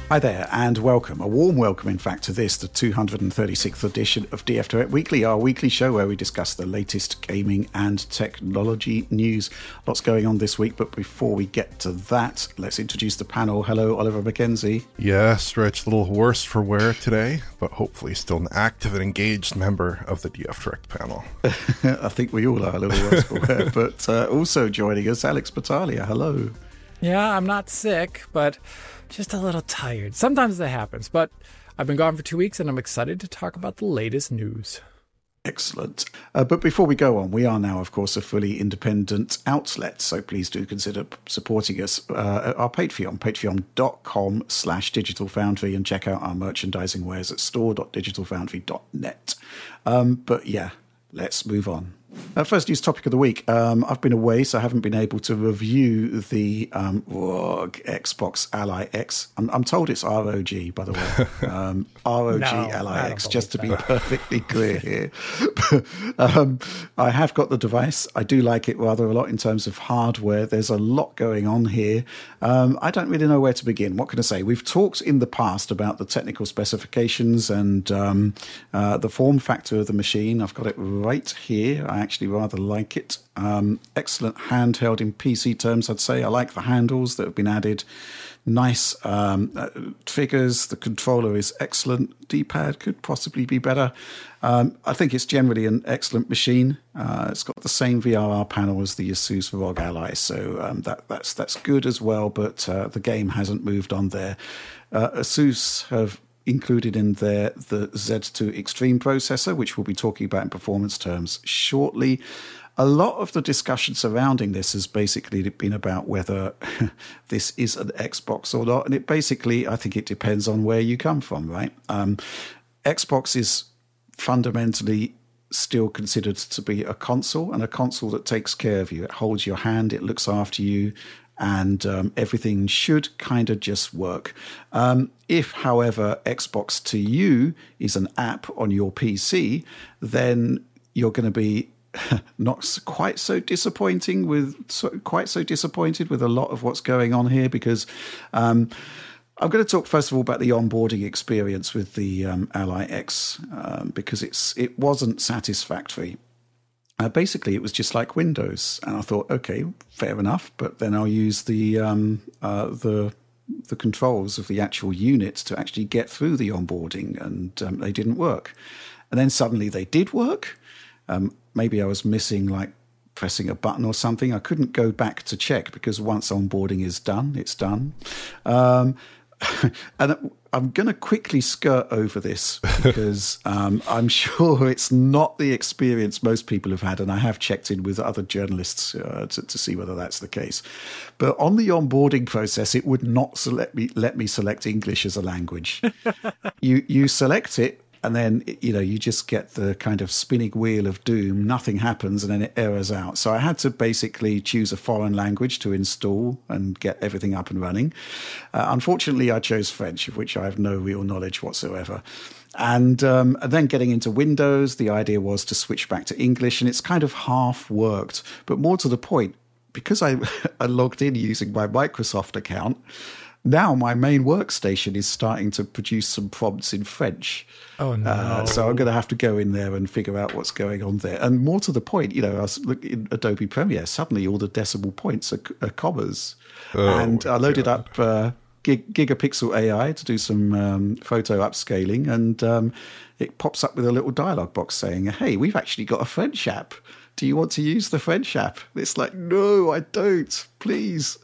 Hi there, and welcome. A warm welcome, in fact, to this, the 236th edition of DF Direct Weekly, our weekly show where we discuss the latest gaming and technology news. Lots going on this week, but before we get to that, let's introduce the panel. Hello, Oliver Mackenzie. Yes, Rich, a little worse for wear today, but hopefully still an active and engaged member of the DF Direct panel. I think we all are a little worse for wear, but also joining us, Alex Battaglia. Hello. Yeah, I'm not sick, but just a little tired. Sometimes that happens, but I've been gone for 2 weeks and I'm excited to talk about the latest news. Excellent. But before we go on, we are now, of course, a fully independent outlet, so please do consider supporting us at our Patreon, patreon.com/Digital Foundry, and check out our merchandising wares at store.digitalfoundry.net. But yeah, let's move on. First news topic of the week. I've been away, so I haven't been able to review the ROG Xbox Ally X. I'm told it's ROG, by the way. ROG Ally X, just to be perfectly clear here. I have got the device. I do like it rather a lot in terms of hardware. There's a lot going on here. I don't really know where to begin. What can I say? We've talked in the past about the technical specifications and the form factor of the machine. I've got it right here. I actually rather like it. Excellent handheld in PC terms, I'd say. I like the handles that have been added. Nice figures. The controller is excellent. D-pad could possibly be better. I think it's generally an excellent machine. It's got the same VRR panel as the Asus ROG Ally, so that's good as well, but the game hasn't moved on there. Asus have included in there the Z2 Extreme processor, which we'll be talking about in performance terms shortly. A lot of the discussion surrounding this has basically been about whether this is an Xbox or not. And it basically, I think it depends on where you come from, right? Xbox is fundamentally still considered to be a console, and a console that takes care of you. It holds your hand, it looks after you, and everything should kind of just work. If, however, Xbox to you is an app on your PC, then you're going to be not quite so disappointed with a lot of what's going on here, because I'm going to talk first of all about the onboarding experience with the Ally X, because it wasn't satisfactory. Basically, it was just like Windows, and I thought, okay, fair enough. But then I'll use the controls of the actual unit to actually get through the onboarding, and they didn't work. And then suddenly they did work. Maybe I was missing like pressing a button or something. I couldn't go back to check because once onboarding is done, it's done. And I'm going to quickly skirt over this because I'm sure it's not the experience most people have had, and I have checked in with other journalists to see whether that's the case. But on the onboarding process, it would not let me select English as a language. You select it, and then, you just get the kind of spinning wheel of doom. Nothing happens, and then it errors out. So I had to basically choose a foreign language to install and get everything up and running. Unfortunately, I chose French, of which I have no real knowledge whatsoever. And then getting into Windows, the idea was to switch back to English, and it's kind of half worked. But more to the point, because I logged in using my Microsoft account, now my main workstation is starting to produce some prompts in French. Oh, no. So I'm going to have to go in there and figure out what's going on there. And more to the point, I was looking in Adobe Premiere, suddenly all the decimal points are commas. And I loaded up Gigapixel AI to do some photo upscaling, and it pops up with a little dialog box saying, hey, we've actually got a French app. Do you want to use the French app? It's like, no, I don't. Please.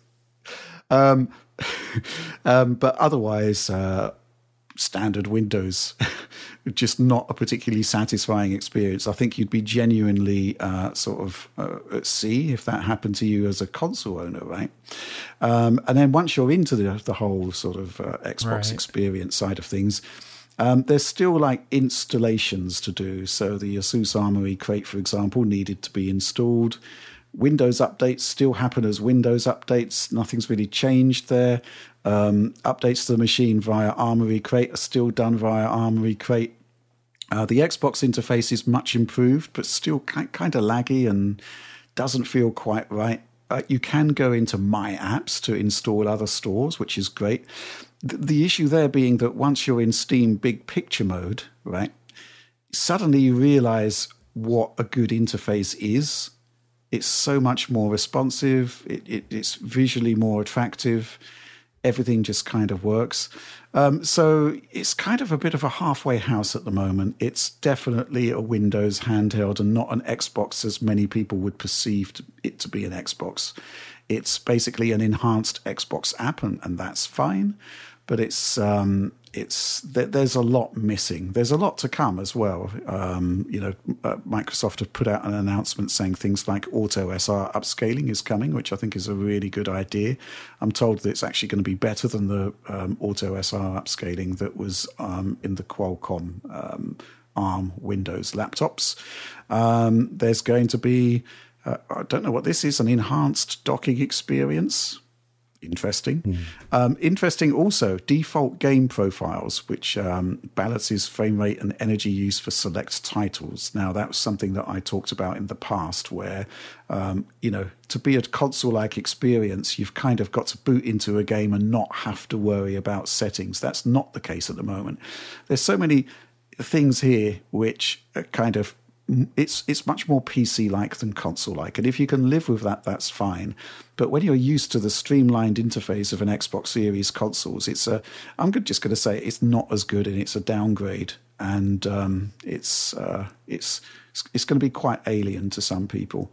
But otherwise, standard Windows, just not a particularly satisfying experience. I think you'd be genuinely at sea if that happened to you as a console owner, right? And then once you're into the whole sort of Xbox experience side of things, there's still like installations to do. So the Asus Armoury Crate, for example, needed to be installed. Windows updates still happen as Windows updates. Nothing's really changed there. Updates to the machine via Armoury Crate are still done via Armoury Crate. The Xbox interface is much improved, but still kind of laggy and doesn't feel quite right. You can go into My Apps to install other stores, which is great. The issue there being that once you're in Steam Big Picture mode, right, suddenly you realize what a good interface is. It's so much more responsive. It's visually more attractive. Everything just kind of works. So it's kind of a bit of a halfway house at the moment. It's definitely a Windows handheld and not an Xbox as many people would perceive it to be an Xbox. It's basically an enhanced Xbox app, and that's fine. But there's a lot missing. There's a lot to come as well. Microsoft have put out an announcement saying things like Auto SR upscaling is coming, which I think is a really good idea. I'm told that it's actually going to be better than the Auto SR upscaling that was in the Qualcomm ARM Windows laptops. There's going to be, I don't know what this is, an enhanced docking experience. Interesting. Interesting also, default game profiles, which balances frame rate and energy use for select titles. Now, that was something that I talked about in the past where, to be a console-like experience, you've kind of got to boot into a game and not have to worry about settings. That's not the case at the moment. There's so many things here which are kind of it's much more PC-like than console-like, and if you can live with that, that's fine. But when you're used to the streamlined interface of an Xbox Series consoles, I'm just going to say it's not as good, and it's a downgrade, and it's going to be quite alien to some people.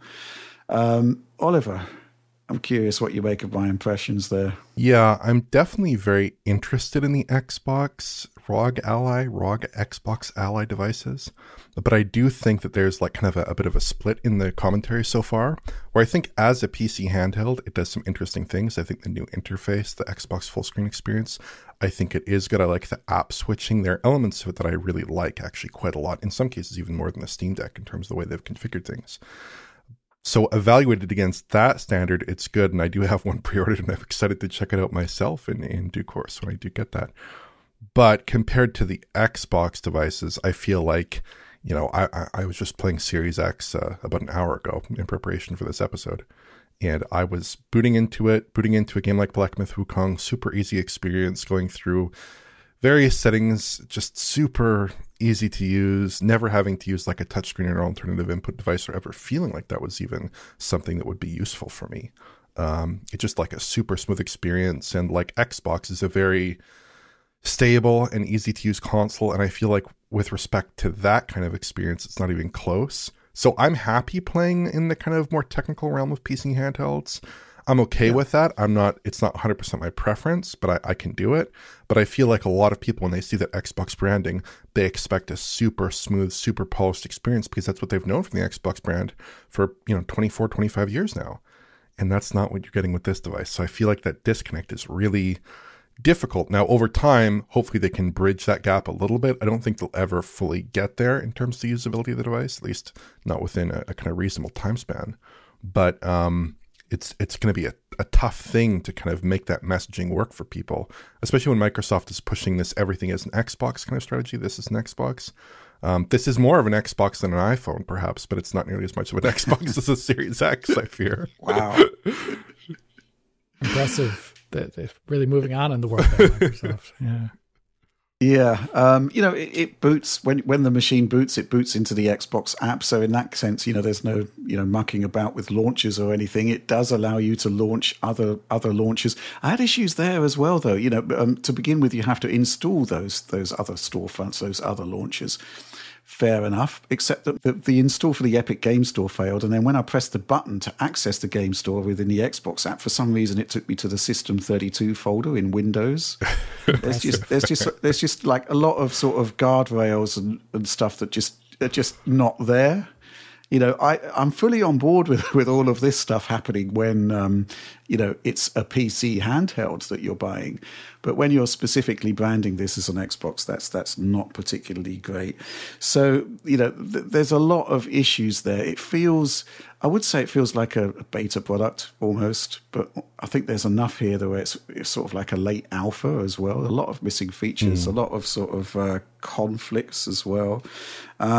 Oliver, I'm curious what you make of my impressions there. Yeah, I'm definitely very interested in the Xbox ROG Xbox Ally devices. But I do think that there's like kind of a bit of a split in the commentary so far, where I think as a PC handheld, it does some interesting things. I think the new interface, the Xbox full screen experience, I think it is good. I like the app switching. There are elements of it that I really like actually quite a lot. In some cases, even more than the Steam Deck in terms of the way they've configured things. So evaluated against that standard, it's good. And I do have one pre-ordered, and I'm excited to check it out myself in due course when I do get that. But compared to the Xbox devices, I feel like, I was just playing Series X about an hour ago in preparation for this episode. And I was booting into a game like Black Myth Wukong, super easy experience, going through various settings, just super easy to use, never having to use like a touchscreen or alternative input device or ever feeling like that was even something that would be useful for me. It's just like a super smooth experience. And like Xbox is a very stable and easy to use console. And I feel like with respect to that kind of experience, it's not even close. So I'm happy playing in the kind of more technical realm of PC handhelds. I'm okay with that. It's not 100% my preference, but I can do it. But I feel like a lot of people, when they see that Xbox branding, they expect a super smooth, super polished experience because that's what they've known from the Xbox brand for, 24, 25 years now. And that's not what you're getting with this device. So I feel like that disconnect is really difficult. Now, over time, hopefully they can bridge that gap a little bit. I don't think they'll ever fully get there in terms of the usability of the device, at least not within a kind of reasonable time span. But it's going to be a tough thing to kind of make that messaging work for people, especially when Microsoft is pushing this everything as an Xbox kind of strategy. This is an Xbox. This is more of an Xbox than an iPhone, perhaps, but it's not nearly as much of an Xbox as a Series X, I fear. Wow. Impressive. They're really moving on in the world of Microsoft. Yeah. Yeah, it boots when the machine boots. It boots into the Xbox app. So in that sense, there's no mucking about with launchers or anything. It does allow you to launch other launchers. I had issues there as well, though. To begin with, you have to install those other storefronts, those other launchers. Fair enough, except that the install for the Epic Game Store failed, and then when I pressed the button to access the Game Store within the Xbox app, for some reason it took me to the System32 folder in Windows. There's just like a lot of sort of guardrails and stuff that are just not there. I'm fully on board with all of this stuff happening when, it's a PC handheld that you're buying. But when you're specifically branding this as an Xbox, that's not particularly great. So, there's a lot of issues there. I would say it feels like a beta product almost, but I think there's enough here where it's sort of like a late alpha as well. A lot of missing features, a lot of sort of conflicts as well.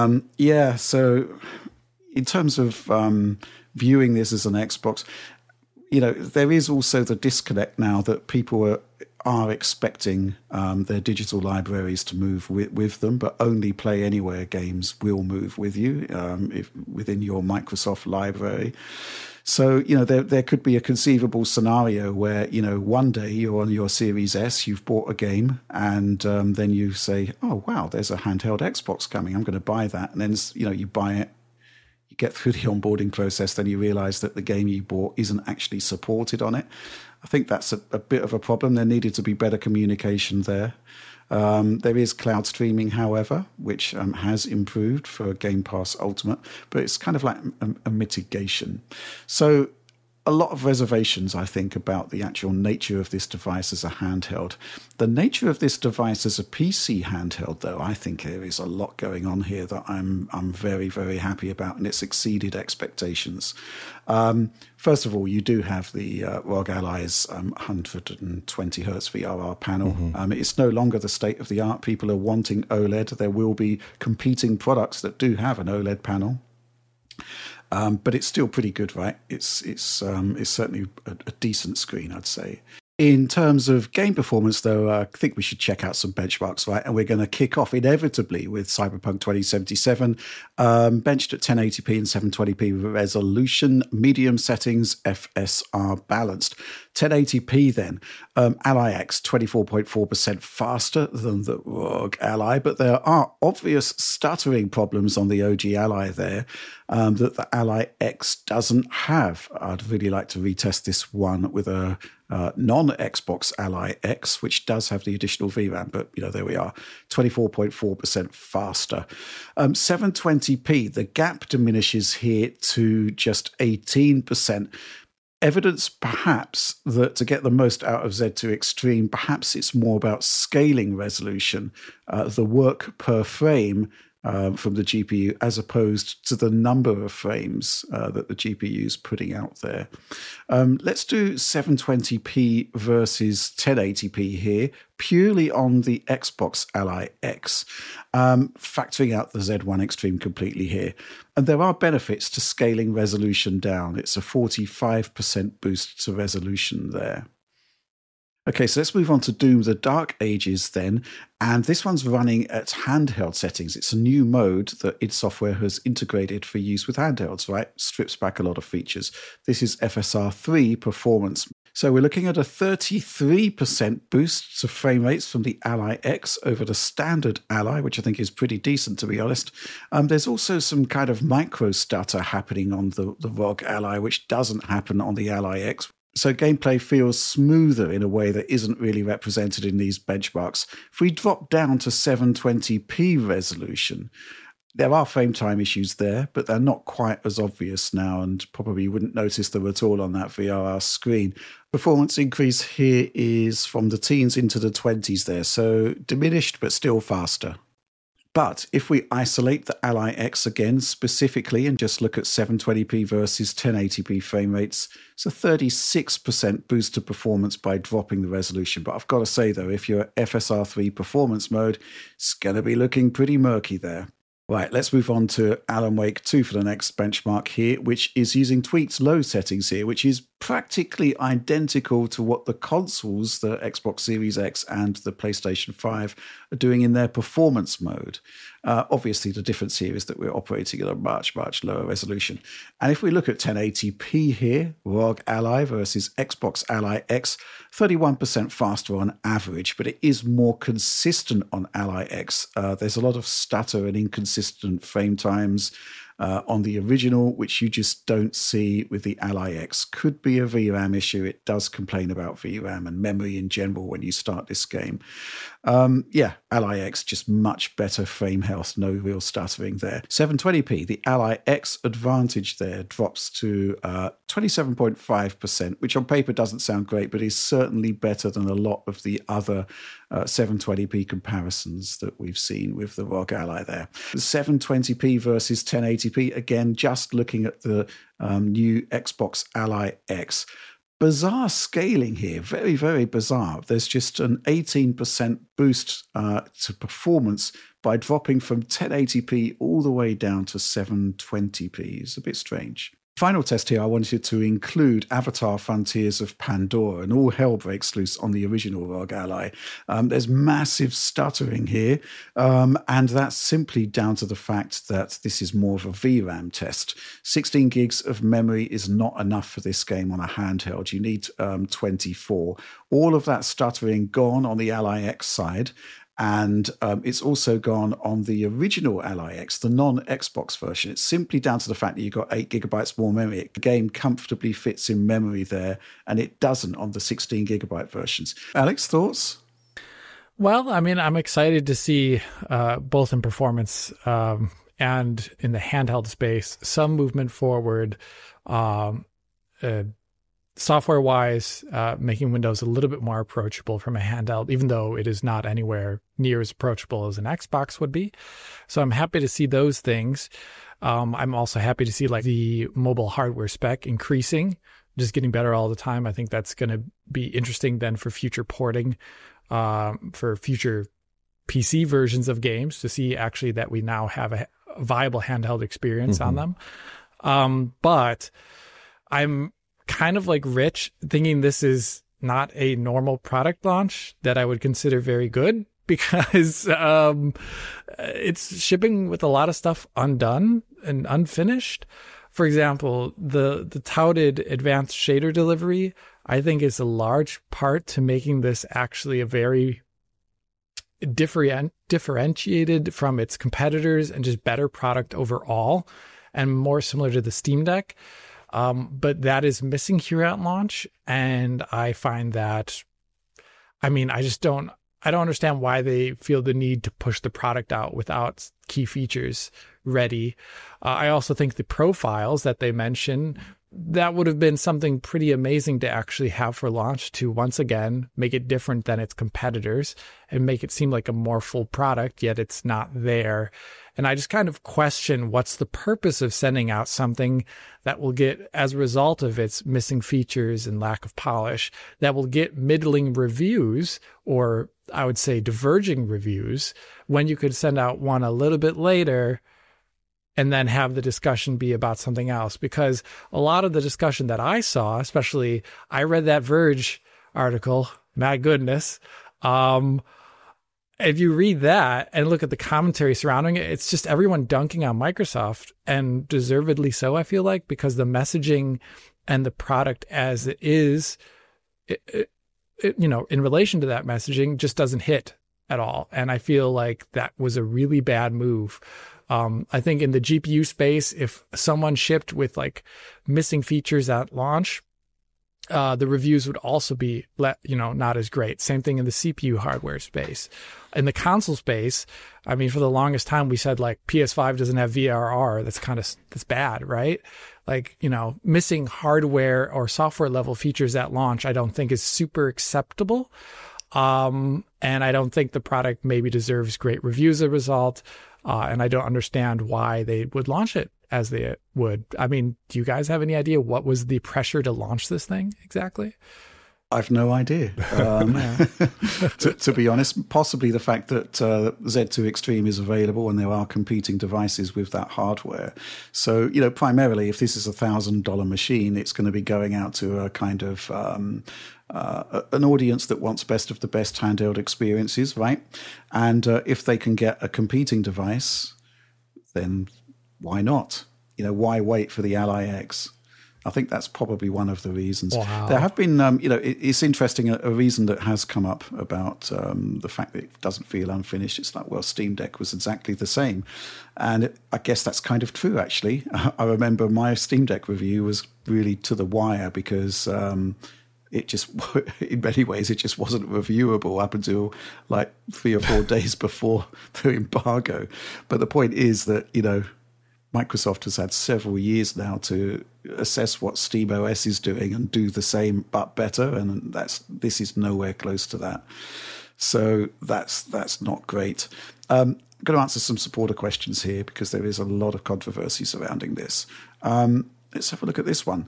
So in terms of viewing this as an Xbox, there is also the disconnect now that people are expecting their digital libraries to move with them, but only Play Anywhere games will move with you within your Microsoft library. So, there could be a conceivable scenario where, one day you're on your Series S, you've bought a game, and then you say, oh, wow, there's a handheld Xbox coming. I'm going to buy that. And then, you buy it, you get through the onboarding process, then you realize that the game you bought isn't actually supported on it. I think that's a bit of a problem. There needed to be better communication there. There is cloud streaming, however, which has improved for Game Pass Ultimate, but it's kind of like a mitigation. So a lot of reservations, I think, about the actual nature of this device as a handheld. The nature of this device as a PC handheld, though, I think there is a lot going on here that I'm very, very happy about, and it's exceeded expectations. First of all, you do have the ROG Ally's 120 hertz VRR panel. Mm-hmm. It's no longer the state of the art. People are wanting OLED. There will be competing products that do have an OLED panel. But it's still pretty good, right? It's certainly a decent screen, I'd say. In terms of game performance, though, I think we should check out some benchmarks, right? And we're going to kick off inevitably with Cyberpunk 2077, benched at 1080p and 720p resolution, medium settings, FSR balanced. 1080p then, Ally X 24.4% faster than the ROG Ally, but there are obvious stuttering problems on the OG Ally there that the Ally X doesn't have. I'd really like to retest this one with a non-Xbox Ally X, which does have the additional VRAM, but there we are, 24.4% faster. 720p, the gap diminishes here to just 18%. Evidence, perhaps, that to get the most out of Z2 Extreme, perhaps it's more about scaling resolution, the work per frame from the GPU, as opposed to the number of frames that the GPU is putting out there. Let's do 720p versus 1080p here, purely on the Xbox Ally X, factoring out the Z1 Extreme completely here. And there are benefits to scaling resolution down. It's a 45% boost to resolution there. Okay, so let's move on to Doom the Dark Ages then. And this one's running at handheld settings. It's a new mode that id Software has integrated for use with handhelds, right? Strips back a lot of features. This is FSR 3 performance. So we're looking at a 33% boost to frame rates from the Ally X over the standard Ally, which I think is pretty decent, to be honest. There's also some kind of micro stutter happening on the ROG Ally, which doesn't happen on the Ally X. So gameplay feels smoother in a way that isn't really represented in these benchmarks. If we drop down to 720p resolution, there are frame time issues there, but they're not quite as obvious now, and probably wouldn't notice them at all on that VRR screen. Performance increase here is from the teens into the 20s there, so diminished but still faster. But if we isolate the Ally X again specifically and just look at 720p versus 1080p frame rates, it's a 36% boost to performance by dropping the resolution. But I've got to say, though, if you're at FSR3 performance mode, it's going to be looking pretty murky there. Right, let's move on to Alan Wake 2 for the next benchmark here, which is using tweaked low settings here, which is practically identical to what the consoles, the Xbox Series X and the PlayStation 5, are doing in their performance mode. Obviously, the difference here is that we're operating at a much, much lower resolution. And if we look at 1080p here, ROG Ally versus Xbox Ally X, 31% faster on average, but it is more consistent on Ally X. There's a lot of stutter and inconsistent frame times on the original, which you just don't see with the Ally X. Could be a VRAM issue. It does complain about VRAM and memory in general when you start this game. Ally X, just much better frame health, no real stuttering there. 720p, the Ally X advantage there drops to 27.5%, which on paper doesn't sound great, but is certainly better than a lot of the other 720p comparisons that we've seen with the ROG Ally there. 720p versus 1080p, again, just looking at the new Xbox Ally X. Bizarre scaling here, very, very bizarre. There's just an 18% boost to performance by dropping from 1080p all the way down to 720p. It's a bit strange. Final test here, I wanted to include Avatar Frontiers of Pandora, and all hell breaks loose on the original ROG Ally. There's massive stuttering here, and that's simply down to the fact that this is more of a VRAM test. 16 gigs of memory is not enough for this game on a handheld. You need 24. All of that stuttering gone on the Ally X side. And it's also gone on the original Ally X, the non-Xbox version. It's simply down to the fact that you've got 8 gigabytes more memory. The game comfortably fits in memory there, and it doesn't on the 16 gigabyte versions. Alex, thoughts? Well, I mean, I'm excited to see both in performance and in the handheld space, some movement forward, software-wise, making Windows a little bit more approachable from a handheld, even though it is not anywhere near as approachable as an Xbox would be. So I'm happy to see those things. I'm also happy to see like the mobile hardware spec increasing, just getting better all the time. I think that's going to be interesting then for future porting, for future PC versions of games, to see actually that we now have a viable handheld experience on them. But I'm kind of like Rich, thinking this is not a normal product launch that I would consider very good, because it's shipping with a lot of stuff undone and unfinished. For example, the touted advanced shader delivery, I think, is a large part to making this actually a very differentiated from its competitors and just better product overall, and more similar to the Steam Deck. But that is missing here at launch. And I find that, I mean, I don't understand why they feel the need to push the product out without key features ready. I also think the profiles that they mention, that would have been something pretty amazing to actually have for launch, to once again make it different than its competitors and make it seem like a more full product, yet it's not there. And I just kind of question, what's the purpose of sending out something that will get, as a result of its missing features and lack of polish, that will get middling reviews, or I would say diverging reviews, when you could send out one a little bit later and then have the discussion be about something else. Because a lot of the discussion that I saw, especially, I read that Verge article, my goodness, if you read that and look at the commentary surrounding it, it's just everyone dunking on Microsoft, and deservedly so, I feel like, because the messaging and the product as it is, in relation to that messaging, just doesn't hit at all. And I feel like that was a really bad move. I think in the GPU space, if someone shipped with like missing features at launch, the reviews would also be, not as great. Same thing in the CPU hardware space. In the console space, I mean, for the longest time, we said like PS5 doesn't have VRR. That's bad, right? Like, missing hardware or software level features at launch, I don't think is super acceptable. And I don't think the product maybe deserves great reviews as a result. And I don't understand why they would launch it as they would. I mean, do you guys have any idea what was the pressure to launch this thing exactly? I've no idea. To be honest, possibly the fact that Z2 Extreme is available and there are competing devices with that hardware. So, primarily, if this is a $1,000 machine, it's going to be going out to a kind of an audience that wants best of the best handheld experiences, right? And if they can get a competing device, then why not? Why wait for the Ally X? I think that's probably one of the reasons. Wow. There have been, it's interesting, a reason that has come up about the fact that it doesn't feel unfinished. It's like, well, Steam Deck was exactly the same. And I guess that's kind of true, actually. I remember my Steam Deck review was really to the wire, because it just, in many ways, it just wasn't reviewable up until like 3 or 4 days before the embargo. But the point is that, Microsoft has had several years now to assess what SteamOS is doing and do the same but better, and this is nowhere close to that. So that's not great. I'm going to answer some supporter questions here, because there is a lot of controversy surrounding this. Let's have a look at this one.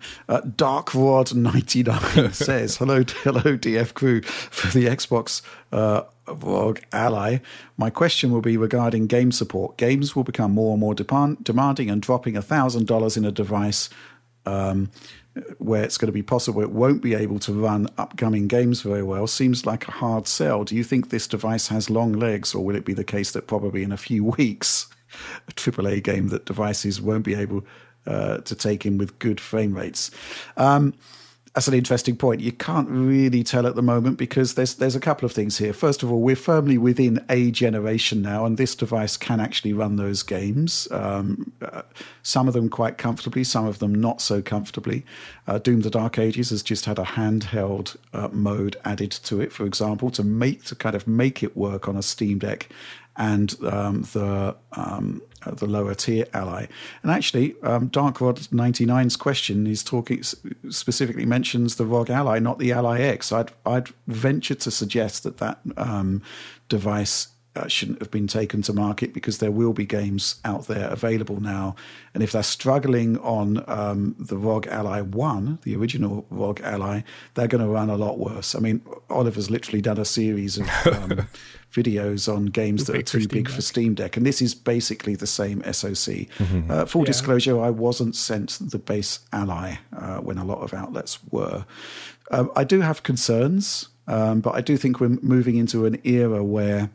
DarkRod99 says, hello, DF crew. For the Xbox ROG Ally, my question will be regarding game support. Games will become more and more demanding, and dropping $1,000 in a device where it's going to be possible it won't be able to run upcoming games very well seems like a hard sell. Do you think this device has long legs, or will it be the case that probably in a few weeks, a AAA game that devices won't be able to take in with good frame rates? That's an interesting point. You can't really tell at the moment because there's a couple of things here. First of all, we're firmly within a generation now, and this device can actually run those games. Some of them quite comfortably, some of them not so comfortably. Doom: The Dark Ages has just had a handheld mode added to it, for example, to kind of make it work on a Steam Deck and the lower tier Ally. And actually, Darkrod99's question is specifically mentions the ROG Ally, not the Ally X. I'd venture to suggest that device shouldn't have been taken to market because there will be games out there available now. And if they're struggling on the ROG Ally 1, the original ROG Ally, they're going to run a lot worse. I mean, Oliver's literally done a series of videos on games that are too big for Steam Deck. And this is basically the same SoC. Full disclosure, I wasn't sent the base Ally when a lot of outlets were. I do have concerns, but I do think we're moving into an era where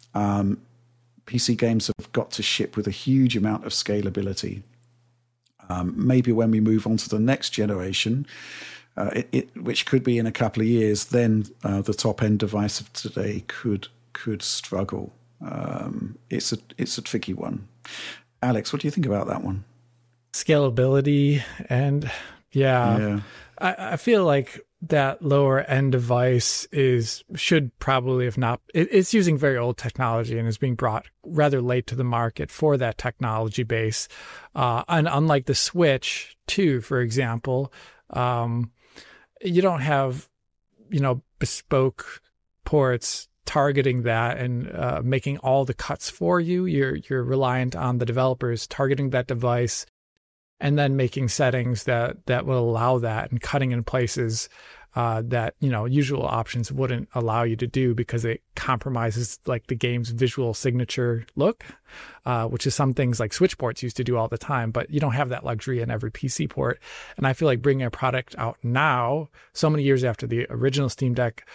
PC games have got to ship with a huge amount of scalability. Maybe when we move on to the next generation, which could be in a couple of years, then the top-end device of today could struggle. It's a tricky one. Alex, what do you think about that one? Scalability and I feel like that lower end device should probably, if not, it's using very old technology and is being brought rather late to the market for that technology base. And unlike the Switch 2, for example, you don't have, bespoke ports targeting that and making all the cuts for you. You're reliant on the developers targeting that device and then making settings that will allow that and cutting in places that, usual options wouldn't allow you to do because it compromises like the game's visual signature look, which is some things like Switch ports used to do all the time, but you don't have that luxury in every PC port. And I feel like bringing a product out now, so many years after the original Steam Deck,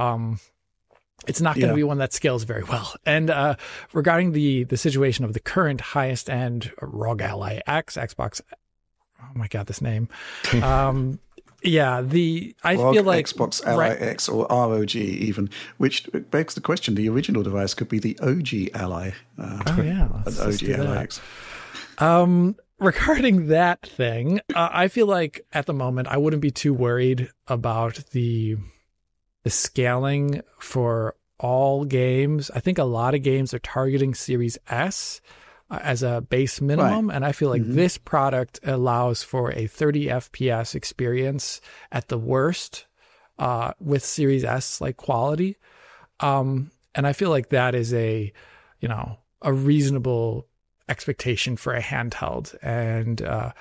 it's not going to be one that scales very well. And regarding the situation of the current highest end ROG Ally X, Xbox, oh my God, this name. I feel like Xbox Ally X or ROG even, which begs the question, the original device could be the OG Ally. An OG Ally X. Regarding that thing, I feel like at the moment I wouldn't be too worried about the scaling for all games. I think a lot of games are targeting Series S as a base minimum. Right. And I feel like this product allows for a 30 FPS experience at the worst with Series S like quality. And I feel like that is a reasonable expectation for a handheld. And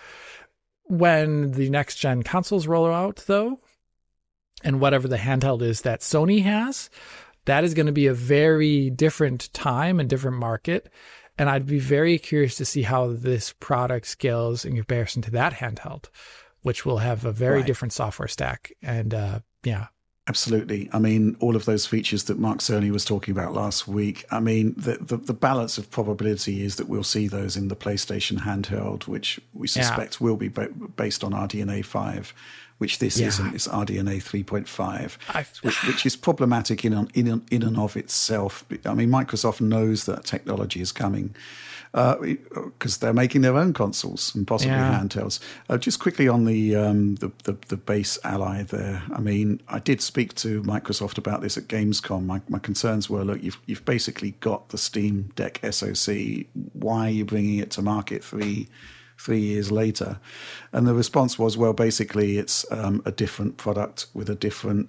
when the next gen consoles roll out though, and whatever the handheld is that Sony has, that is going to be a very different time and different market. And I'd be very curious to see how this product scales in comparison to that handheld, which will have a very different software stack. And Absolutely. I mean, all of those features that Mark Cerny was talking about last week, I mean, the balance of probability is that we'll see those in the PlayStation handheld, which we suspect will be based on RDNA 5, which this isn't. It's RDNA 3.5, which is problematic in and of itself. I mean, Microsoft knows that technology is coming because they're making their own consoles and possibly handhelds. Just quickly on the base Ally there. I mean, I did speak to Microsoft about this at Gamescom. My concerns were, look, you've basically got the Steam Deck SoC. Why are you bringing it to market 3 years later? And the response was, well, basically it's a different product with a different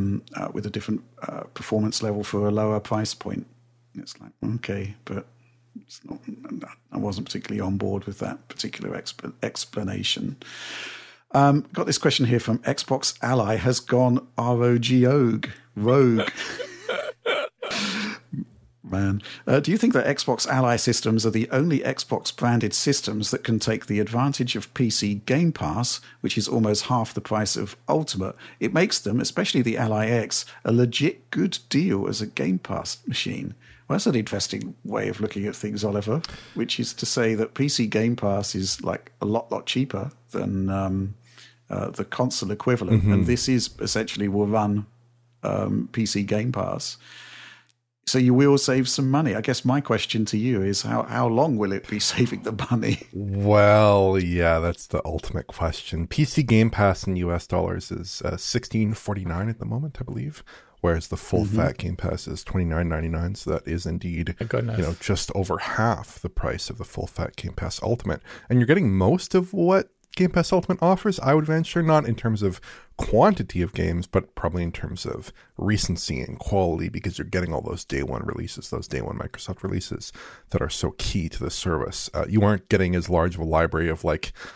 performance level for a lower price point. It's like, okay, but it's not, I wasn't particularly on board with that particular explanation. Got this question here from Xbox Ally has gone rogue. man. Do you think that Xbox Ally systems are the only Xbox-branded systems that can take the advantage of PC Game Pass, which is almost half the price of Ultimate? It makes them, especially the Ally X, a legit good deal as a Game Pass machine. Well, that's an interesting way of looking at things, Oliver, which is to say that PC Game Pass is like a lot cheaper than the console equivalent. Mm-hmm. And this is essentially will run PC Game Pass. So you will save some money. I guess my question to you is how long will it be saving the money? Well, yeah, that's the ultimate question. PC Game Pass in US dollars is $16.49 at the moment, I believe. Whereas the full fat Game Pass is $29.99, so that is indeed, just over half the price of the full fat Game Pass Ultimate. And you're getting most of what Game Pass Ultimate offers, I would venture, not in terms of quantity of games, but probably in terms of recency and quality, because you're getting all those day one releases, those day one Microsoft releases that are so key to the service. You aren't getting as large of a library of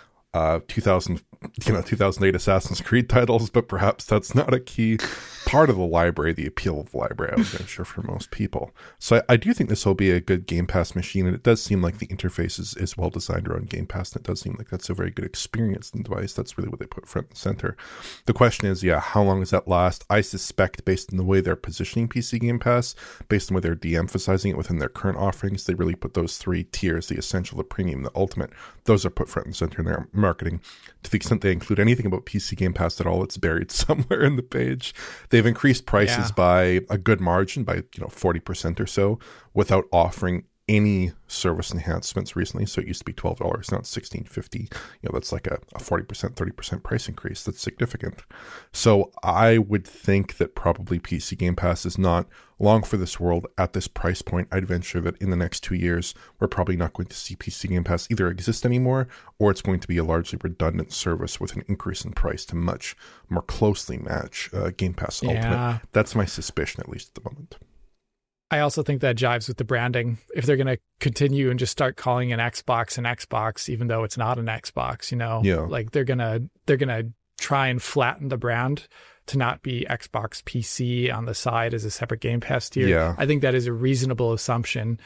2008 Assassin's Creed titles, but perhaps that's not a key part of the library, the appeal of the library, I would venture, for most people. So I do think this will be a good Game Pass machine, and it does seem like the interface is well designed around Game Pass, and it does seem like that's a very good experience in the device. That's really what they put front and center. The question is, how long does that last? I suspect, based on the way they're positioning PC Game Pass, based on the way they're de-emphasizing it within their current offerings, they really put those three tiers, the Essential, the Premium, the Ultimate, those are put front and center in their marketing. To the extent they include anything about PC Game Pass at all, it's buried somewhere in the page. They've increased prices by a good margin, by 40% or so, without offering any service enhancements recently. So it used to be $12, now it's $16.50. That's like a 40%, 30% price increase. That's significant. So I would think that probably PC Game Pass is not long for this world at this price point. I'd venture that in the next 2 years, we're probably not going to see PC Game Pass either exist anymore, or it's going to be a largely redundant service with an increase in price to much more closely match Game Pass Ultimate. That's my suspicion, at least at the moment. I also think that jives with the branding. If they're going to continue and just start calling an Xbox, even though it's not an Xbox, like they're going to try and flatten the brand to not be Xbox PC on the side as a separate Game Pass tier. Yeah. I think that is a reasonable assumption.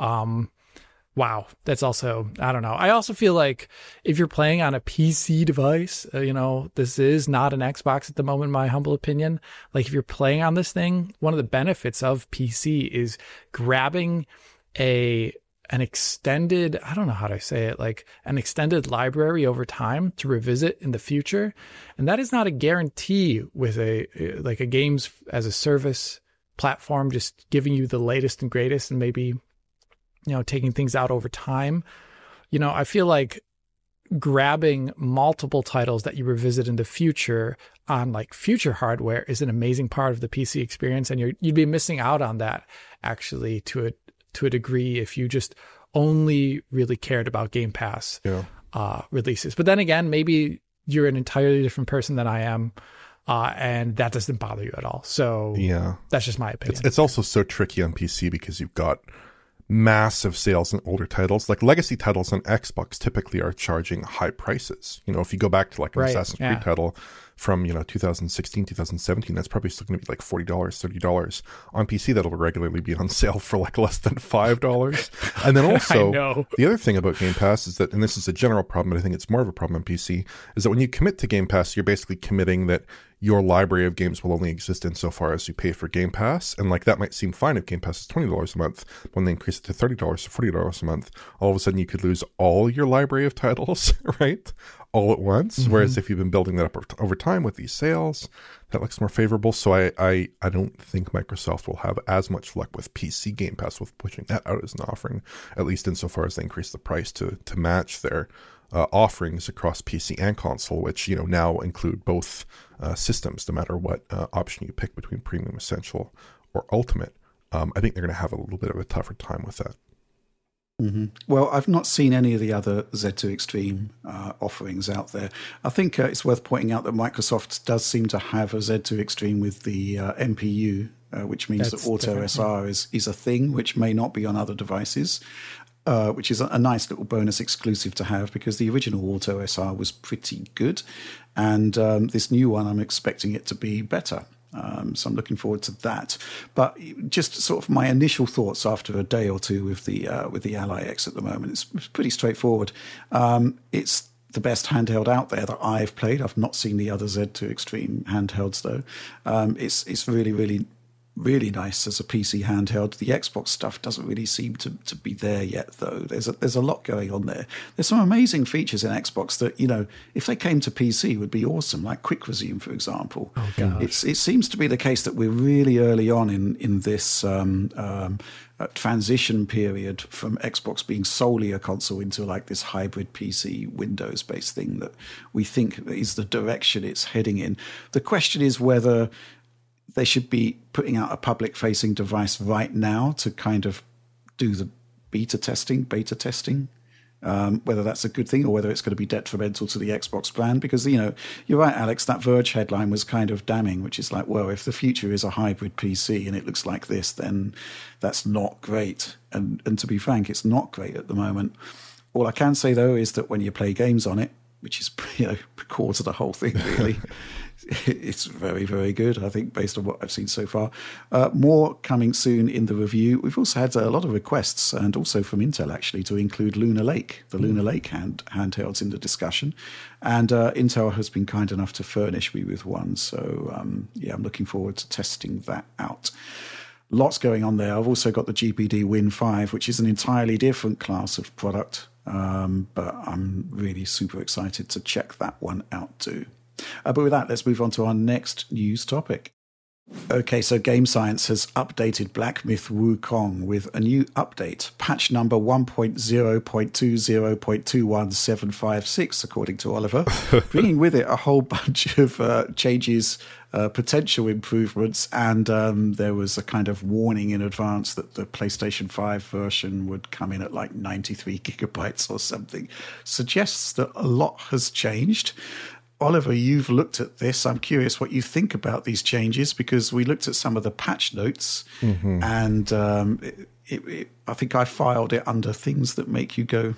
Wow. That's also, I don't know. I also feel like if you're playing on a PC device, this is not an Xbox at the moment, in my humble opinion. Like if you're playing on this thing, one of the benefits of PC is grabbing an extended, I don't know how to say it, like an extended library over time to revisit in the future. And that is not a guarantee with a games as a service platform, just giving you the latest and greatest and maybe taking things out over time. I feel like grabbing multiple titles that you revisit in the future on like future hardware is an amazing part of the PC experience. And you'd be missing out on that actually to a degree if you just only really cared about Game Pass releases. But then again, maybe you're an entirely different person than I am. And that doesn't bother you at all. So that's just my opinion. It's also so tricky on PC because you've got massive sales in older titles. Like legacy titles on Xbox typically are charging high prices. If you go back to like an Assassin's Creed title from 2016, 2017, that's probably still going to be like $40, $30. On PC, that'll regularly be on sale for like less than $5. And then also, the other thing about Game Pass is that, and this is a general problem, but I think it's more of a problem on PC, is that when you commit to Game Pass, you're basically committing that your library of games will only exist insofar as you pay for Game Pass. And like that might seem fine if Game Pass is $20 a month. But when they increase it to $30 or $40 a month, all of a sudden you could lose all your library of titles, right? All at once. Mm-hmm. Whereas if you've been building that up over time with these sales, that looks more favorable. So I don't think Microsoft will have as much luck with PC Game Pass with pushing that out as an offering, at least insofar as they increase the price to match their offerings across PC and console, which now include both systems, no matter what option you pick between Premium, Essential, or Ultimate. I think they're going to have a little bit of a tougher time with that. Mm-hmm. Well, I've not seen any of the other Z2 Extreme offerings out there. I think it's worth pointing out that Microsoft does seem to have a Z2 Extreme with the MPU, which means that Auto SR is a thing, which may not be on other devices. Which is a nice little bonus exclusive to have because the original Auto SR was pretty good. And this new one, I'm expecting it to be better. So I'm looking forward to that. But just sort of my initial thoughts after a day or two with the Ally X at the moment, it's pretty straightforward. It's the best handheld out there that I've played. I've not seen the other Z2 Extreme handhelds though. It's really, really, really nice as a PC handheld. The Xbox stuff doesn't really seem to be there yet though. There's a lot going on there. There's some amazing features in Xbox that, you know, if they came to PC would be awesome, like Quick Resume, for example. Oh, gosh. It seems to be the case that we're really early on in this transition period from Xbox being solely a console into like this hybrid PC Windows-based thing that we think is the direction it's heading in. The question is whether they should be putting out a public-facing device right now to kind of do the beta testing, whether that's a good thing or whether it's going to be detrimental to the Xbox brand. Because, you know, you're right, Alex, that Verge headline was kind of damning, which is like, well, if the future is a hybrid PC and it looks like this, then that's not great. And to be frank, it's not great at the moment. All I can say, though, is that when you play games on it, which is, you know, core to the whole thing, really, it's very, very good, I think, based on what I've seen so far. More coming soon in the review. We've also had a lot of requests, and also from Intel, actually, to include Lunar Lake, the Lunar Lake handhelds in the discussion. And Intel has been kind enough to furnish me with one. So, I'm looking forward to testing that out. Lots going on there. I've also got the GPD Win 5, which is an entirely different class of product. But I'm really super excited to check that one out too. But with that, let's move on to our next news topic. Okay, so Game Science has updated Black Myth Wukong with a new update, patch number 1.0.20.21756, according to Oliver, bringing with it a whole bunch of changes, potential improvements, and there was a kind of warning in advance that the PlayStation 5 version would come in at like 93 gigabytes or something. Suggests that a lot has changed. Oliver, you've looked at this. I'm curious what you think about these changes, because we looked at some of the patch notes, and I think I filed it under things that make you go,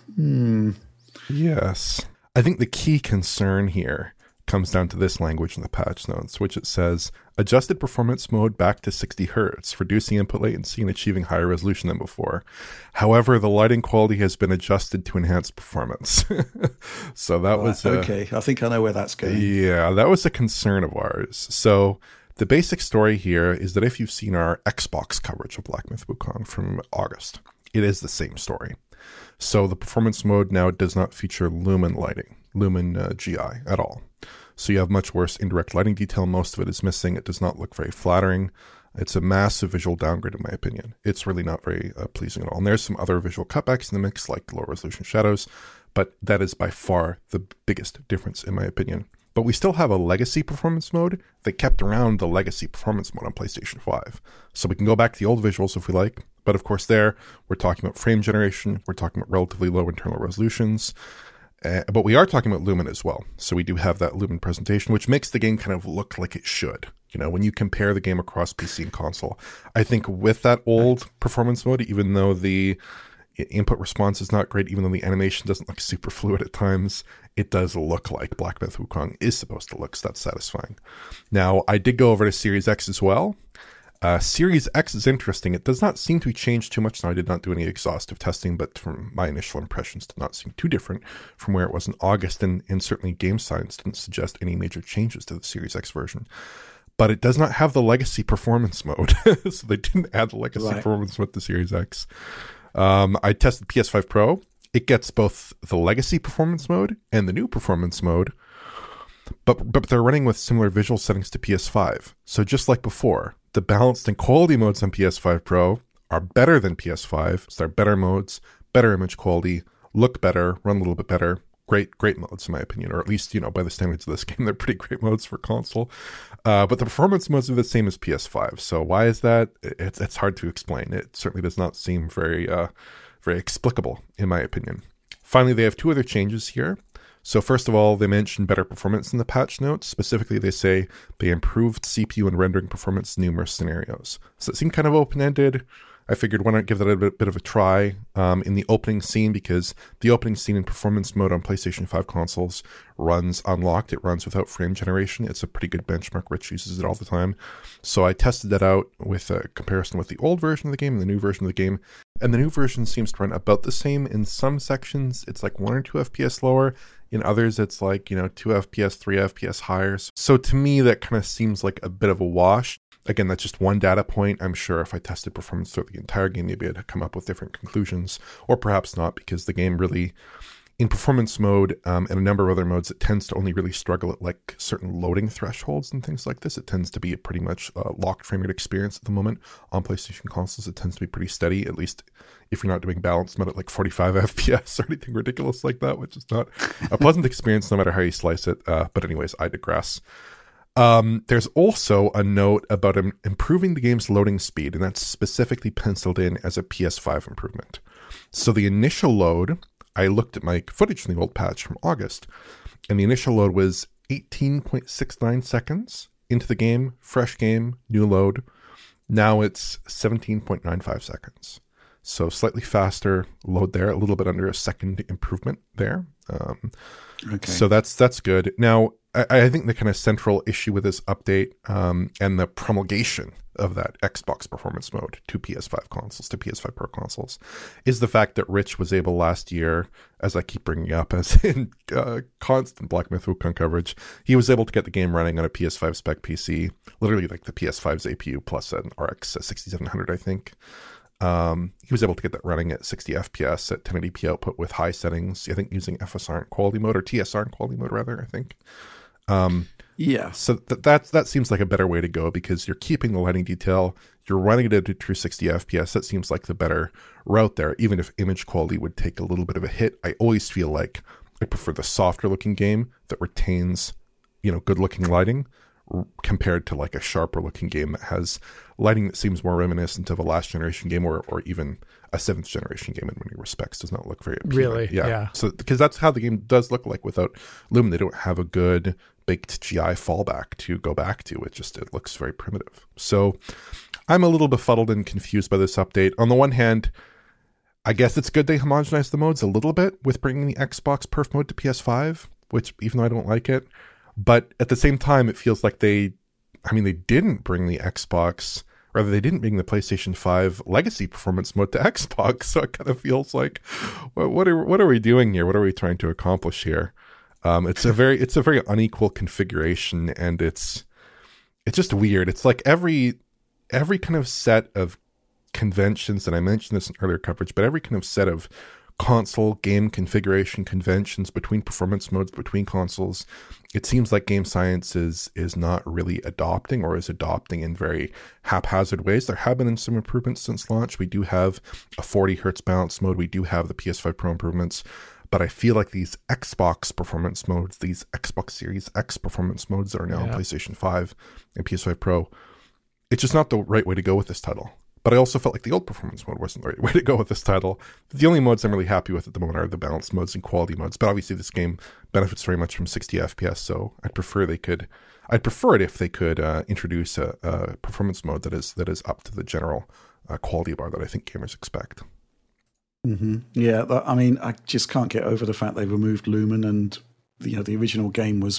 Yes. I think the key concern here comes down to this language in the patch notes, which it says, adjusted performance mode back to 60 hertz, reducing input latency and achieving higher resolution than before. However, the lighting quality has been adjusted to enhance performance. So that was... okay, I think I know where that's going. Yeah, that was a concern of ours. So the basic story here is that if you've seen our Xbox coverage of Black Myth Wukong from August, it is the same story. So the performance mode now does not feature Lumen lighting, Lumen GI at all. So you have much worse indirect lighting detail. Most of it is missing. It does not look very flattering. It's a massive visual downgrade, in my opinion. It's really not very pleasing at all. And there's some other visual cutbacks in the mix, like low resolution shadows, but that is by far the biggest difference, in my opinion. But we still have a legacy performance mode that kept around the legacy performance mode on PlayStation 5. So we can go back to the old visuals if we like. But of course there, we're talking about frame generation. We're talking about relatively low internal resolutions. But we are talking about Lumen as well. So we do have that Lumen presentation, which makes the game kind of look like it should. You know, when you compare the game across PC and console, I think with that old performance mode, even though the input response is not great, even though the animation doesn't look super fluid at times, it does look like Black Myth Wukong is supposed to look, so that's satisfying. Now, I did go over to Series X as well. Series X is interesting. It does not seem to be changed too much. Now, I did not do any exhaustive testing, but from my initial impressions, did not seem too different from where it was in August, and certainly Game Science didn't suggest any major changes to the Series X version. But it does not have the legacy performance mode, so they didn't add the legacy performance mode to Series X. I tested PS5 Pro. It gets both the legacy performance mode and the new performance mode, but they're running with similar visual settings to PS5. So just like before, the balanced and quality modes on PS5 Pro are better than PS5. So they're better modes, better image quality, look better, run a little bit better. Great modes in my opinion, or at least, you know, by the standards of this game, they're pretty great modes for console. But the performance modes are the same as PS5. So why is that? It's hard to explain. It certainly does not seem very explicable in my opinion. Finally, they have two other changes here. So first of all, they mention better performance in the patch notes. Specifically, they say they improved CPU and rendering performance in numerous scenarios. So it seemed kind of open-ended. I figured why not give that a bit of a try in the opening scene, because the opening scene in performance mode on PlayStation 5 consoles runs unlocked. It runs without frame generation. It's a pretty good benchmark. Rich uses it all the time. So I tested that out with a comparison with the old version of the game and the new version of the game. And the new version seems to run about the same. In some sections, it's like 1 or 2 FPS lower. In others, it's like, 2 FPS, 3 FPS higher. So to me, that kind of seems like a bit of a wash. Again, that's just one data point. I'm sure if I tested performance throughout the entire game, maybe I'd come up with different conclusions, or perhaps not, because the game really, in performance mode and a number of other modes, it tends to only really struggle at like certain loading thresholds and things like this. It tends to be a pretty much locked frame rate experience at the moment on PlayStation consoles. It tends to be pretty steady, at least if you're not doing balanced mode at like 45 FPS or anything ridiculous like that, which is not a pleasant experience no matter how you slice it. But anyways, I digress. There's also a note about improving the game's loading speed, and that's specifically penciled in as a PS5 improvement. So the initial load, I looked at my footage from the old patch from August, and the initial load was 18.69 seconds into the game, fresh game, new load. Now it's 17.95 seconds. So slightly faster load there, a little bit under a second improvement there. Okay. So that's good. Now, I think the kind of central issue with this update and the promulgation of that Xbox performance mode to PS5 consoles, to PS5 Pro consoles, is the fact that Rich was able last year, as I keep bringing up, as in constant Black Myth Wukong coverage, he was able to get the game running on a PS5 spec PC, literally like the PS5's APU plus an RX 6700, I think. He was able to get that running at 60 FPS at 1080p output with high settings, I think using FSR in quality mode, or TSR in quality mode rather, I think. Yeah. So that seems like a better way to go, because you're keeping the lighting detail, you're running it at a true 60 FPS. That seems like the better route there, even if image quality would take a little bit of a hit. I always feel like I prefer the softer looking game that retains, good looking lighting, compared to like a sharper looking game that has lighting that seems more reminiscent of a last generation game or even a 7th generation game in many respects. Does not look very appealing. Really? Yeah. So because that's how the game does look like without Lumen. They don't have a good baked GI fallback to go back to. It looks very primitive. So I'm a little befuddled and confused by this update. On the one hand, I guess it's good they homogenized the modes a little bit with bringing the Xbox perf mode to PS5, which even though I don't like it, but at the same time, it feels like they didn't bring the Xbox, rather they didn't bring the PlayStation 5 legacy performance mode to Xbox. So it kind of feels like, what are we doing here? What are we trying to accomplish here? It's a very unequal configuration, and it's just weird. It's like every kind of set of conventions, and I mentioned this in earlier coverage, but every kind of set of console game configuration conventions between performance modes between consoles, it seems like Game Science is not really adopting, or is adopting in very haphazard ways. There have been some improvements since launch. We do have a 40 hertz balance mode. We do have the PS5 Pro improvements, but I feel like these Xbox performance modes, these Xbox Series X performance modes that are now on PlayStation 5 and PS5 Pro, it's just not the right way to go with this title. But I also felt like the old performance mode wasn't the right way to go with this title. The only modes I'm really happy with at the moment are the balanced modes and quality modes. But obviously this game benefits very much from 60 FPS, so I'd prefer it if they could introduce a performance mode that is up to the general quality bar that I think gamers expect. Mm-hmm. Yeah, I just can't get over the fact they removed Lumen, and the original game was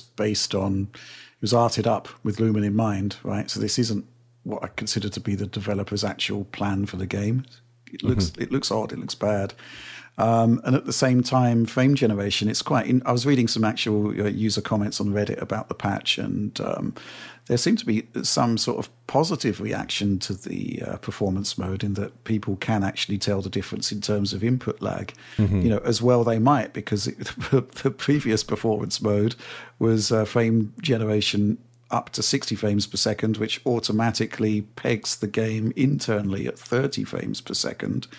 was arted up with Lumen in mind, right? So this isn't what I consider to be the developer's actual plan for the game. It looks odd. It looks bad. And at the same time, frame generation, it's I was reading some actual user comments on Reddit about the patch, and there seemed to be some sort of positive reaction to the performance mode, in that people can actually tell the difference in terms of input lag. As well they might, because the previous performance mode was frame generation up to 60 frames per second, which automatically pegs the game internally at 30 frames per second,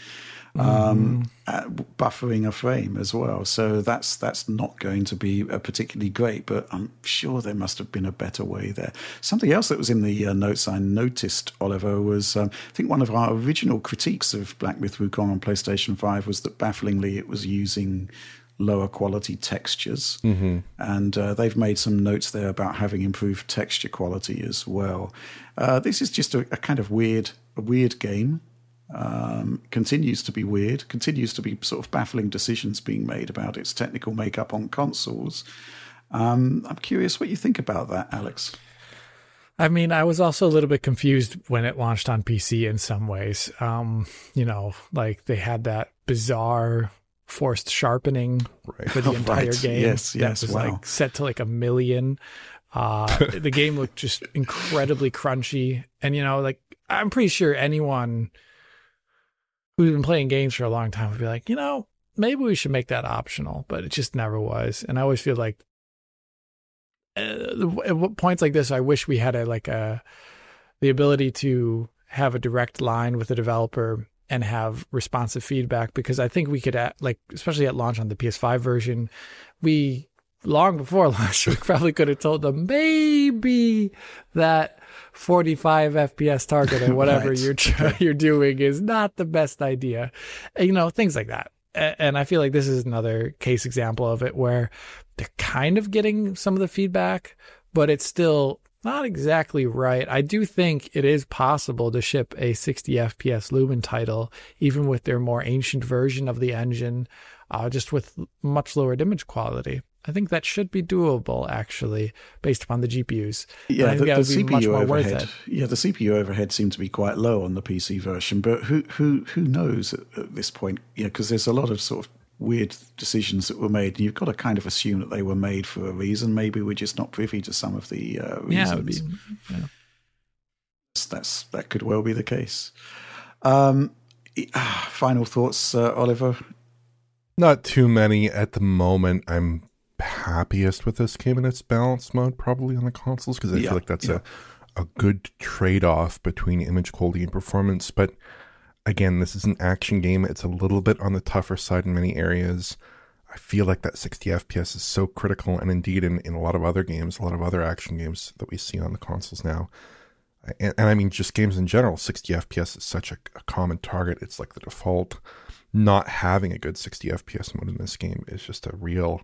buffering a frame as well. So that's not going to be particularly great, but I'm sure there must have been a better way there. Something else that was in the notes I noticed, Oliver, was I think one of our original critiques of Black Myth Wukong on PlayStation 5 was that bafflingly it was using lower quality textures, and they've made some notes there about having improved texture quality as well. This is just a kind of weird game. continues to be weird, continues to be sort of baffling decisions being made about its technical makeup on consoles. I'm curious what you think about that, Alex. I mean, I was also a little bit confused when it launched on PC in some ways. Like they had that bizarre forced sharpening for the entire game. Yes, that was like set to like 1 million. The game looked just incredibly crunchy. And, like I'm pretty sure anyone who's been playing games for a long time would be like, maybe we should make that optional, but it just never was. And I always feel like at points like this, I wish we had the ability to have a direct line with the developer and have responsive feedback, because I think we could, especially at launch on the PS5 version, long before launch, we probably could have told them maybe that 45 FPS target or whatever you're doing is not the best idea. Things like that. And I feel like this is another case example of it where they're kind of getting some of the feedback, but it's still not exactly right. I do think it is possible to ship a 60 FPS Lumen title, even with their more ancient version of the engine, just with much lowered image quality. I think that should be doable, actually, based upon the GPUs. Yeah, the CPU overhead. Yeah, the CPU overhead seemed to be quite low on the PC version, but who knows at this point? Yeah, because there's a lot of sort of weird decisions that were made, and you've got to kind of assume that they were made for a reason. Maybe we're just not privy to some of the reasons. That could well be the case. Final thoughts, Oliver? Not too many at the moment. I'm happiest with this game in its balance mode, probably on the consoles, because I feel like that's a good trade-off between image quality and performance. But again, this is an action game. It's a little bit on the tougher side in many areas. I feel like that 60 FPS is so critical, and indeed in a lot of other games, a lot of other action games that we see on the consoles now. And I mean, just games in general, 60 FPS is such a common target. It's like the default. Not having a good 60 FPS mode in this game is just a real...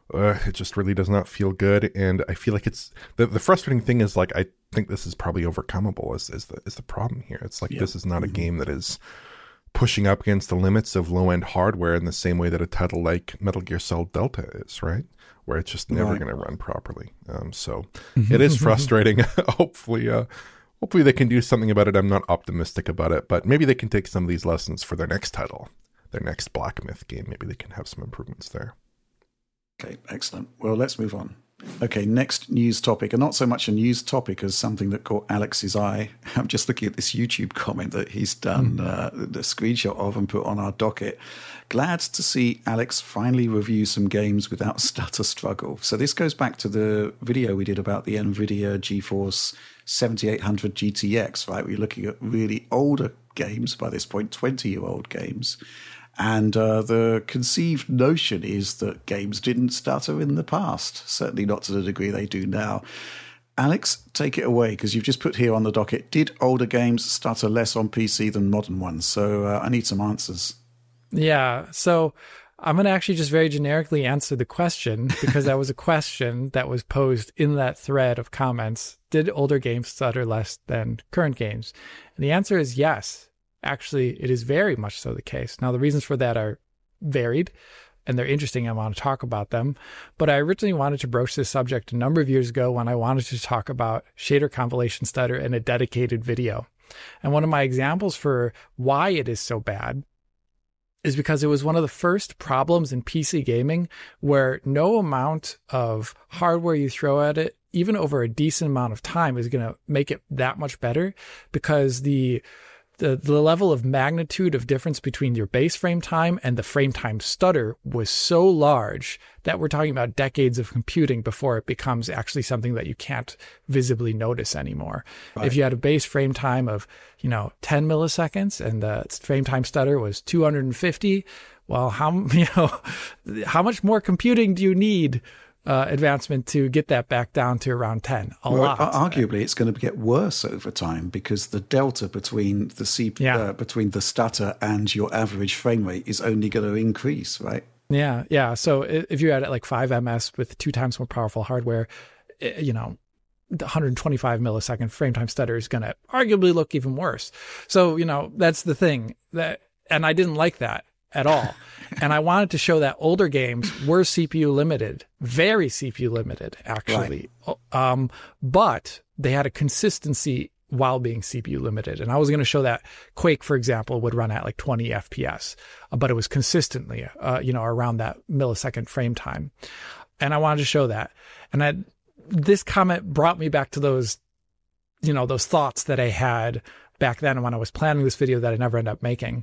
it just really does not feel good, and I feel like it's the frustrating thing is, like, I think this is probably overcomeable is the problem here. It's like this is not a game that is pushing up against the limits of low-end hardware in the same way that a title like Metal Gear Solid Delta is, right? Where it's just never going to run properly. So it is frustrating. Hopefully they can do something about it. I'm not optimistic about it, but maybe they can take some of these lessons for their next title, their next Black Myth game. Maybe they can have some improvements there. Okay, excellent. Well, let's move on. Okay, next news topic, and not so much a news topic as something that caught Alex's eye. I'm just looking at this YouTube comment that he's done the screenshot of and put on our docket. Glad to see Alex finally review some games without stutter struggle. So this goes back to the video we did about the NVIDIA GeForce 7800 GTX, right? We're looking at really older games by this point, 20-year-old games. And the conceived notion is that games didn't stutter in the past, certainly not to the degree they do now. Alex, take it away, because you've just put here on the docket, did older games stutter less on PC than modern ones? So I need some answers. Yeah, so I'm going to actually just very generically answer the question, because that was a question that was posed in that thread of comments. Did older games stutter less than current games? And the answer is yes. Actually, it is very much so the case. Now, the reasons for that are varied, and they're interesting. I want to talk about them. But I originally wanted to broach this subject a number of years ago when I wanted to talk about shader compilation stutter in a dedicated video. And one of my examples for why it is so bad is because it was one of the first problems in PC gaming where no amount of hardware you throw at it, even over a decent amount of time, is going to make it that much better, because the level of magnitude of difference between your base frame time and the frame time stutter was so large that we're talking about decades of computing before it becomes actually something that you can't visibly notice anymore. Right. If you had a base frame time of, 10 milliseconds and the frame time stutter was 250, well, how much more computing do you need advancement to get that back down to around 10? A lot. Arguably, it's going to get worse over time, because the delta between the between the stutter and your average frame rate is only going to increase, right? Yeah. So if you're at like 5 ms with 2 times more powerful hardware, the 125 millisecond frame time stutter is going to arguably look even worse. So, you know, that's the thing and I didn't like that at all. And I wanted to show that older games were CPU limited, very CPU limited, actually. Right. But they had a consistency while being CPU limited. And I was going to show that Quake, for example, would run at like 20 FPS, but it was consistently, around that millisecond frame time. And I wanted to show that. And this comment brought me back to those thoughts that I had back then when I was planning this video that I never ended up making.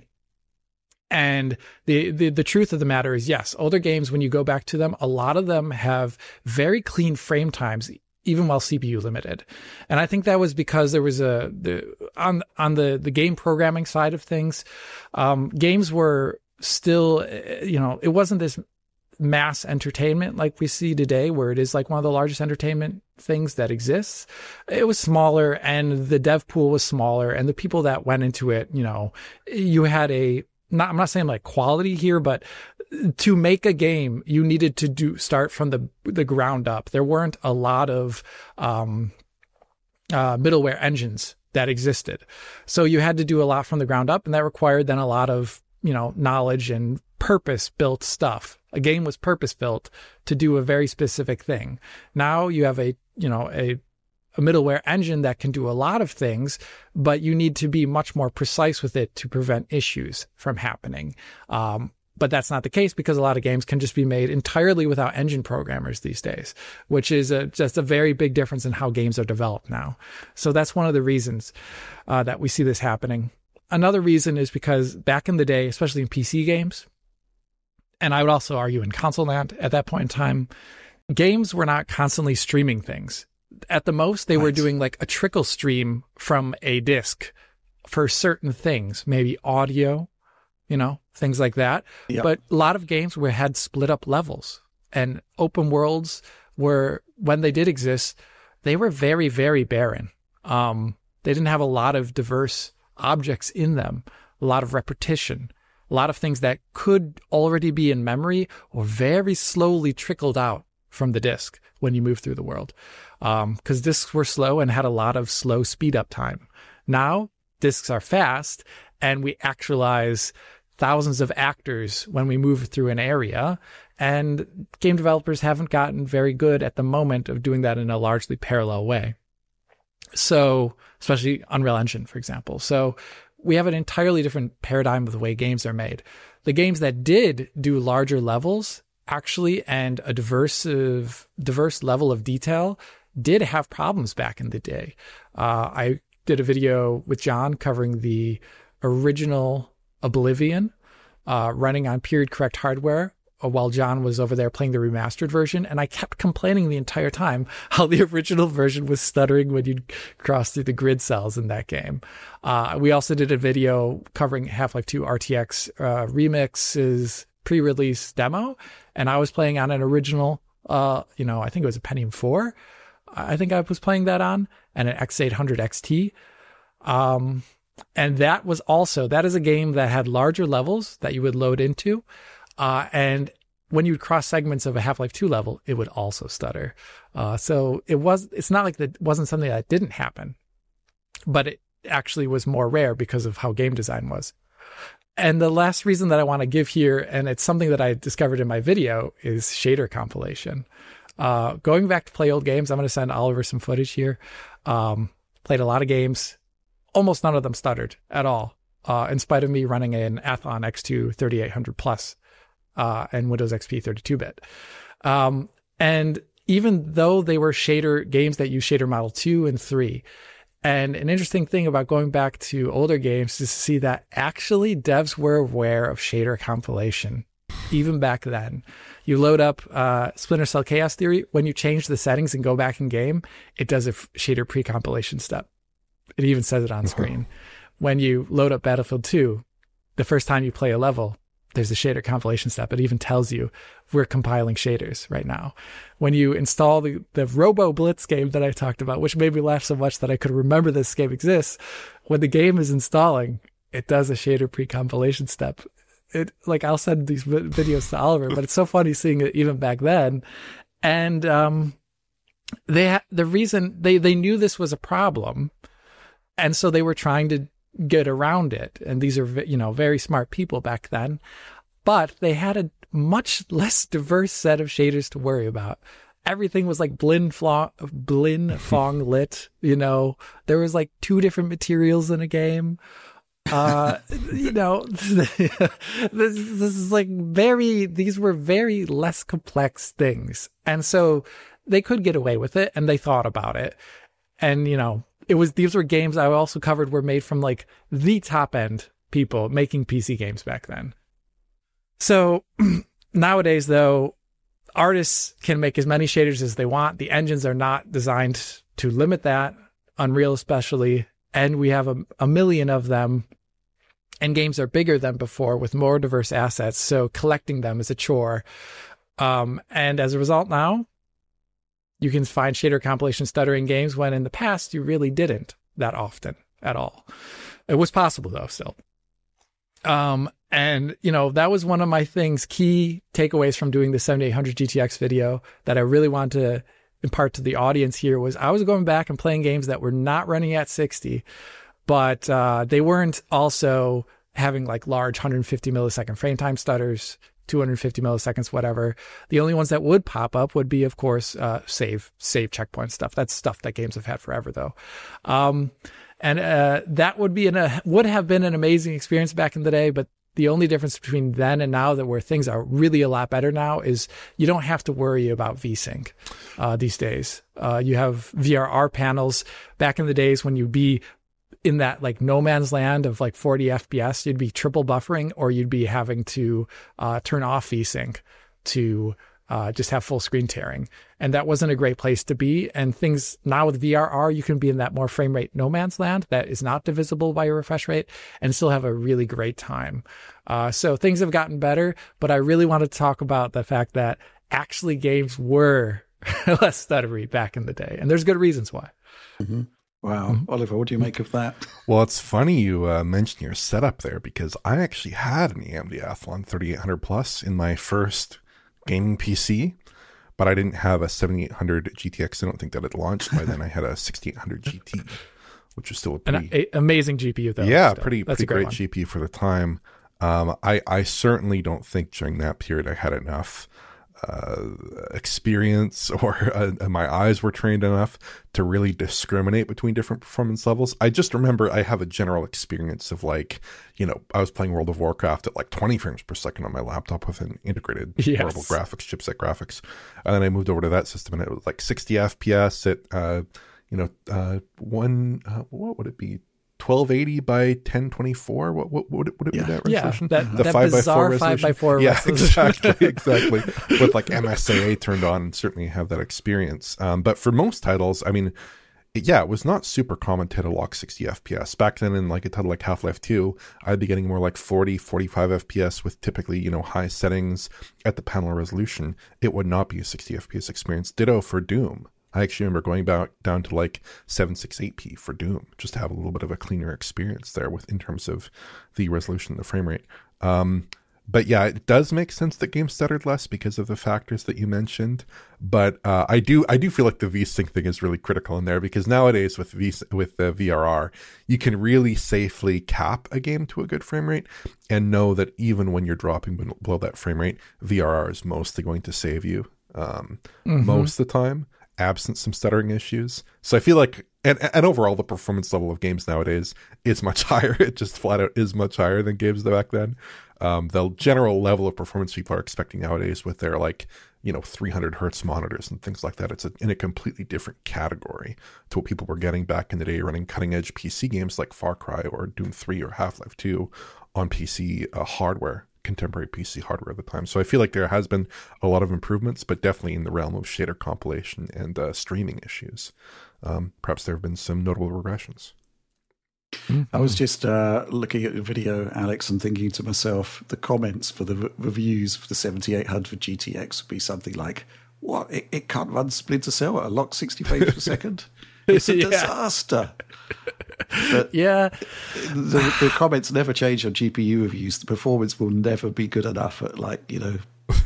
And the truth of the matter is, yes, older games, when you go back to them, a lot of them have very clean frame times, even while CPU limited. And I think that was because there was on the game programming side of things, games were still, it wasn't this mass entertainment like we see today, where it is like one of the largest entertainment things that exists. It was smaller, and the dev pool was smaller, and the people that went into it, you had I'm not saying like quality here, but to make a game, you needed to start from the ground up. There weren't a lot of middleware engines that existed. So you had to do a lot from the ground up, and that required then a lot of, knowledge and purpose-built stuff. A game was purpose-built to do a very specific thing. Now you have a middleware engine that can do a lot of things, but you need to be much more precise with it to prevent issues from happening. But that's not the case, because a lot of games can just be made entirely without engine programmers these days, which is just a very big difference in how games are developed now. So that's one of the reasons that we see this happening. Another reason is because back in the day, especially in PC games, and I would also argue in console land at that point in time, games were not constantly streaming things. At the most, they were doing like a trickle stream from a disc for certain things, maybe audio, things like that. Yep. But a lot of games had split up levels, and open worlds when they did exist, they were very, very barren. They didn't have a lot of diverse objects in them, a lot of repetition, a lot of things that could already be in memory or very slowly trickled out from the disk when you move through the world. Because disks were slow and had a lot of slow speed up time. Now, disks are fast, and we actualize thousands of actors when we move through an area, and game developers haven't gotten very good at the moment of doing that in a largely parallel way. So, especially Unreal Engine, for example. So we have an entirely different paradigm of the way games are made. The games that did do larger levels, actually, and a diverse level of detail, did have problems back in the day. I did a video with John covering the original Oblivion, running on period correct hardware, while John was over there playing the remastered version. And I kept complaining the entire time how the original version was stuttering when you'd cross through the grid cells in that game. We also did a video covering Half-Life 2 RTX Remix's pre-release demo. And I was playing on an original, I think it was a Pentium 4. I think I was playing that on, and an X800 XT. And that is a game that had larger levels that you would load into. And when you would cross segments of a Half-Life 2 level, it would also stutter. So it's not like that wasn't something that didn't happen, but it actually was more rare because of how game design was. And the last reason that I want to give here, and it's something that I discovered in my video, is shader compilation. Going back to play old games, I'm going to send Oliver some footage here. Played a lot of games. Almost none of them stuttered at all, in spite of me running an Athlon X2 3800 Plus and Windows XP 32-bit. And even though they were shader games that use shader model 2 and 3, and an interesting thing about going back to older games is to see that actually devs were aware of shader compilation. Even back then, you load up Splinter Cell Chaos Theory. When you change the settings and go back in game, it does a shader pre-compilation step. It even says it on screen. When you load up Battlefield 2, the first time you play a level, there's a shader compilation step. It even tells you we're compiling shaders right now. When you install the Robo Blitz game that I talked about, which made me laugh so much that I could remember this game exists, when the game is installing, it does a shader pre-compilation step. I'll send these videos to Oliver, but it's so funny seeing it even back then. And the reason they knew this was a problem, and so they were trying to get around it. And these are, very smart people back then, but they had a much less diverse set of shaders to worry about. Everything was like Blin Phong lit, there was like 2 different materials in a game. This is like these were very less complex things. And so they could get away with it, and they thought about it. And, these were games I also covered were made from like the top end people making PC games back then. So nowadays, though, artists can make as many shaders as they want. The engines are not designed to limit that, Unreal especially, and we have a million of them, and games are bigger than before with more diverse assets, so collecting them is a chore. And as a result now, you can find shader compilation stuttering games when in the past you really didn't that often at all. It was possible, though, still. And, that was one of my key takeaways from doing the 7800 GTX video that I really wanted to impart to the audience here was I was going back and playing games that were not running at 60, but they weren't also having like large 150 millisecond frame time stutters, 250 milliseconds, whatever. The only ones that would pop up would be, of course, save checkpoint stuff. That's stuff that games have had forever, though. And that would have been an amazing experience back in the day, but the only difference between then and now, that where things are really a lot better now, is you don't have to worry about VSync these days. You have VRR panels. Back in the days when you'd be in that like no man's land of like 40 FPS, you'd be triple buffering, or you'd be having to turn off VSync to just have full screen tearing. And that wasn't a great place to be. And things now with VRR, you can be in that more frame rate no man's land that is not divisible by your refresh rate and still have a really great time. So things have gotten better, but I really want to talk about the fact that actually games were less stuttery back in the day. And there's good reasons why. Mm-hmm. Wow. Mm-hmm. Oliver, what do you make of that? Well, it's funny you mentioned your setup there, because I actually had an AMD Athlon 3800 Plus in my first gaming PC, but I didn't have a 7800 GTX. I don't think that had launched by then. I had a 6800 GT, which was still a pretty amazing GPU, though. Yeah, still. pretty great GPU for the time. I certainly don't think during that period I had enough experience, or my eyes were trained enough to really discriminate between different performance levels. I just remember I have a general experience of like, I was playing World of Warcraft at like 20 frames per second on my laptop with an integrated portable graphics, chipset graphics. And then I moved over to that system, and it was like 60 FPS at, what would it be? 1280 by 1024. What would it be, that resolution? The 5x4 resolution. Yeah, exactly. With like MSAA turned on, and certainly have that experience. But for most titles, I mean, it was not super common to hit a lock 60 FPS. Back then, in like a title like Half-Life 2, I'd be getting more like 40, 45 FPS with typically, high settings at the panel resolution. It would not be a 60 FPS experience. Ditto for Doom. I actually remember going back down to like 768p for Doom, just to have a little bit of a cleaner experience there in terms of the resolution and the frame rate. But yeah, it does make sense that games stuttered less because of the factors that you mentioned. But I do feel like the VSync thing is really critical in there, because nowadays with the VRR, you can really safely cap a game to a good frame rate and know that even when you're dropping below that frame rate, VRR is mostly going to save you most of the time, absent some stuttering issues. So I feel like, and overall the performance level of games nowadays is much higher. It just flat out is much higher than games back then. The general level of performance people are expecting nowadays with their 300 hertz monitors and things like that, it's in a completely different category to what people were getting back in the day running cutting edge PC games like Far Cry or Doom 3 or Half-Life 2 on PC hardware, contemporary PC hardware at the time. So I feel like there has been a lot of improvements, but definitely in the realm of shader compilation and streaming issues. Perhaps there have been some notable regressions. I was just looking at the video, Alex, and thinking to myself, the comments for the reviews for the 7800 GTX would be something like, what, it can't run Splinter Cell at a locked 60 frames per second? It's a disaster. But the comments never change on GPU reviews. The performance will never be good enough at 1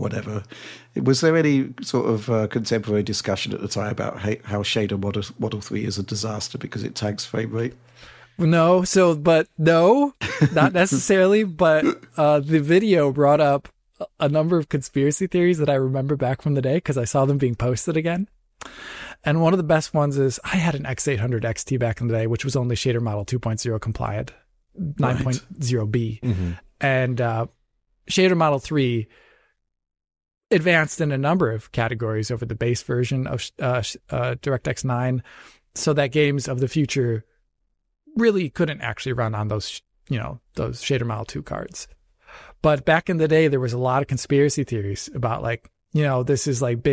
whatever. Was there any sort of contemporary discussion at the time about how Shader Model 3 is a disaster because it tags frame rate? No, not necessarily. But the video brought up a number of conspiracy theories that I remember back from the day because I saw them being posted again. And one of the best ones is I had an X800 XT back in the day, which was only Shader Model 2.0 compliant, 9.0B. Mm-hmm. And Shader Model 3 advanced in a number of categories over the base version of DirectX 9 so that games of the future really couldn't actually run on those Shader Model 2 cards. But back in the day, there was a lot of conspiracy theories about this is not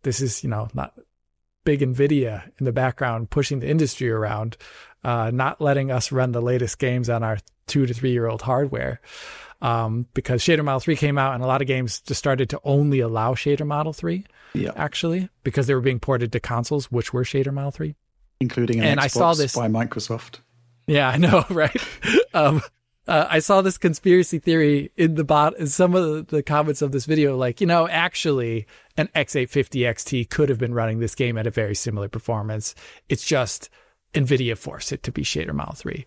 big NVIDIA in the background pushing the industry around, not letting us run the latest games on our 2 to 3 year old hardware. Because Shader Model 3 came out and a lot of games just started to only allow Shader Model 3, actually, because they were being ported to consoles, which were Shader Model 3. Including an Xbox by Microsoft. Yeah, I know, right? I saw this conspiracy theory in some of the comments of this video, actually, an X850 XT could have been running this game at a very similar performance. It's just NVIDIA forced it to be Shader Model 3.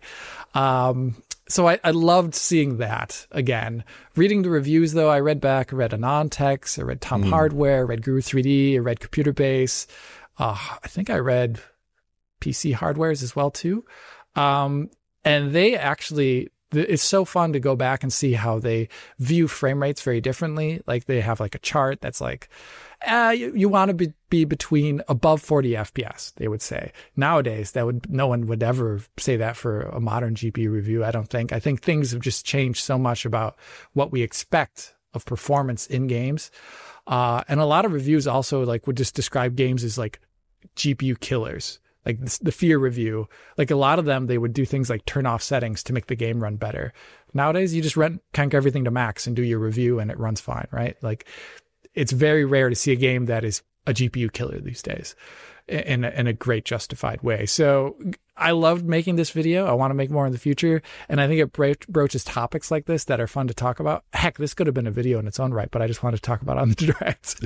So I loved seeing that again. Reading the reviews, though, I read AnonTex, I read Tom Hardware, I read Guru 3D, I read Computer Base. I think I read PC Hardwares as well, too. And they actually, it's so fun to go back and see how they view frame rates very differently. Like they have like a chart that's like, you want to be between above 40 FPS, they would say. Nowadays, no one would ever say that for a modern GPU review, I don't think. I think things have just changed so much about what we expect of performance in games. And a lot of reviews also would just describe games as like GPU killers. Like the Fear review, like a lot of them, they would do things like turn off settings to make the game run better. Nowadays, you just crank everything to max and do your review and it runs fine, right? Like it's very rare to see a game that is a GPU killer these days in a great justified way. So I loved making this video. I want to make more in the future. And I think it broaches topics like this that are fun to talk about. Heck, this could have been a video in its own right, but I just wanted to talk about it on the Direct.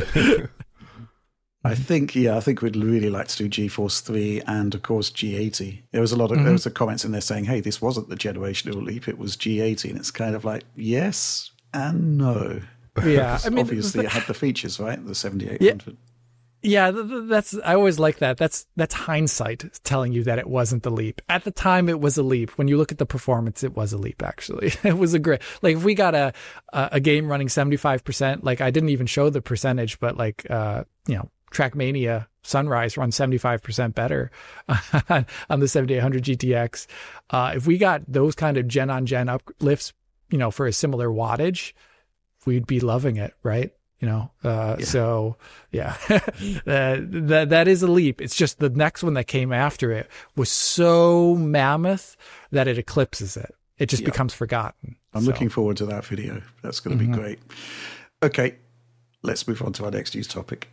I think we'd really like to do GeForce 3 and, of course, G80. There was there was comments in there saying, hey, this wasn't the generational leap, it was G80. And it's kind of like, yes and no. Yeah. I mean, obviously, it had the features, right? The 7800. Yeah, I always like that. That's hindsight telling you that it wasn't the leap. At the time, it was a leap. When you look at the performance, it was a leap, actually. It was a great, if we got a game running 75%, I didn't even show the percentage, but Trackmania Sunrise runs 75% better on the 7800 GTX. If we got those kind of gen-on-gen uplifts, for a similar wattage, we'd be loving it, right? So yeah, that is a leap. It's just the next one that came after it was so mammoth that it eclipses it. It just becomes forgotten. I'm looking forward to that video. That's going to be great. Okay, let's move on to our next news topic.